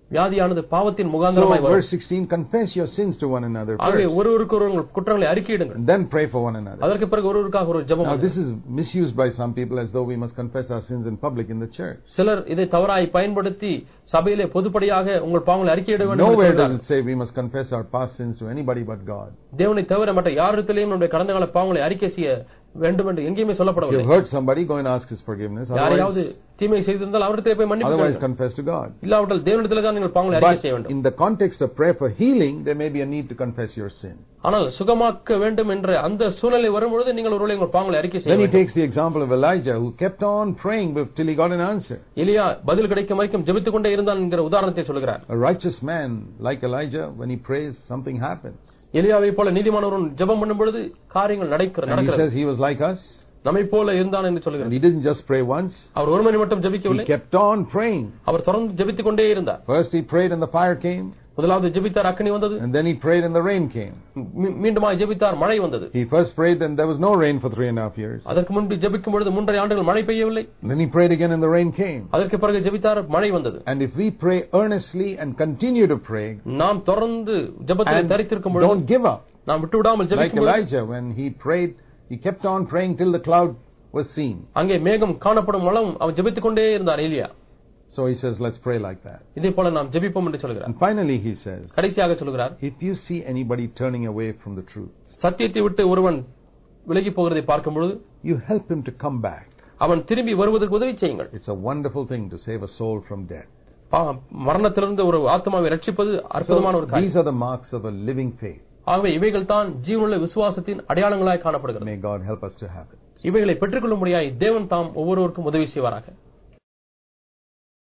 வியாதியானது பாவத்தின் So முகாந்திரமாய் வரும். verse sixteen, confess your sins to one another ஆகவே first, ஒருவருக்கு ஒருவர் உங்கள் குற்றங்களை அறிக்கையிடுங்கள். and then pray for one another. அதற்கு பிறகு ஒருவருக்காக ஒரு ஜெபம் Now பண்ணுங்கள். this is misused by some people as though we must confess our sins in public in the church. சிலர் இதை தவறாய் பயன்படுத்தி சபையிலே பொதுப்படியாக உங்கள் பாவங்களை அறிக்கையிட வேண்டும் என்று Nowhere does சொல்கிறார்கள். it say we must confess our past sins to anybody but God. தேவனை தவிர மற்ற யாரிடத்திலேயும் நம்முடைய கடந்த கால பாவங்களை அறிக்கை செய்ய வேண்டும் என்று எங்கேயுமே If சொல்லப்படவில்லை. you've hurt somebody, go and ask his forgiveness. யாரையாவது Otherwise, தீமை செய்திருந்தால் அவரிடத்திலே போய் மன்னிப்பு otherwise கேளுங்கள். confess to God. இல்லாவிட்டால் தேவனிடத்திலே தான் நீங்கள் பாவங்களை அறிக்கை But செய்ய வேண்டும். in the context of prayer for healing, there may be a need to confess your sin. ஆனால் சுகமாக்க வேண்டும் என்ற அந்த சூழ்நிலை வரும்பொழுது நீங்கள் ஒருவேளை உங்கள் பாவங்களை அறிக்கை செய்ய Then he வேண்டும். takes the example of Elijah, who kept on praying till he got an answer. எலியா பதில் கிடைக்கும் வரைக்கும் ஜெபித்துக் கொண்டே இருந்தான் என்கிற உதாரணத்தை சொல்கிறார். A righteous man like Elijah, when he prays, something happens. எலியாவை போல நீதிமானவரும் ஜெபம் பண்ணும் பொழுது காரியங்கள் நடக்கிற And he நடக்கிறது. says he was like us. நம்மை போல இருந்தான் என்று And சொல்கிறார். he didn't just pray once. அவர் ஒரு மணி மட்டும் He ஜெபிக்கவில்லை, kept on praying. அவர் தொடர்ந்து ஜெபித்துக் கொண்டே இருந்தார். First he prayed and the fire came. முதலாவது ஜெபித்தார், அக்கினி வந்தது. And then he prayed and the rain came. மீ- மீண்டுமாய் ஜெபித்தார், மழை வந்தது. He first prayed and there was no rain for three and a half years. அதற்கு முன்பு ஜெபிக்கும் பொழுது மூன்றரை ஆண்டுகள் மழை பெய்யவில்லை. And then he prayed again and the rain came. அதற்கு பிறகு ஜெபித்தார், மழை வந்தது. And if we pray earnestly and continue to pray நாம் தொடர்ந்து ஜெபத்தை and தரித்திருக்கும் பொழுது don't give up, நாம் விட்டு விடாமல் like ஜெபிக்கும் பொழுது Elijah, when he prayed, he kept on praying till the cloud was seen. அங்கே மேகம் காணப்படும் வளம் அவன் ஜெபித்துக் கொண்டே இருந்தார் எலியா. So he says, let's pray like that. இதே போல நாம் ஜெபிப்போம் என்று சொல்கிறார். And finally he says, கடைசியாக சொல்கிறார், if you see anybody turning away from the truth, சத்தியத்தை விட்டு ஒருவன் விலகி போகிறதை பார்க்கும் பொழுது you help him to come back. அவன் திரும்பி வருவதற்கு உதவி செய்யுங்கள். It's a wonderful thing to save a soul from death. பா- மரணத்திலிருந்து ஒரு ஆத்மாவை ரட்சிப்பது அற்புதமான ஒரு So காரியம். these are the marks of a living faith. ஆகவே இவைகள் தான் ஜீவனுள்ள விசுவாசத்தின் அடையாளங்களாய் காணப்படுகிறது. May God help us to have it. இவைகளை பெற்றுக்கொள்ளும்படியாய் தேவன் தாம் ஒவ்வொருவருக்கும் உதவி செய்வாராக.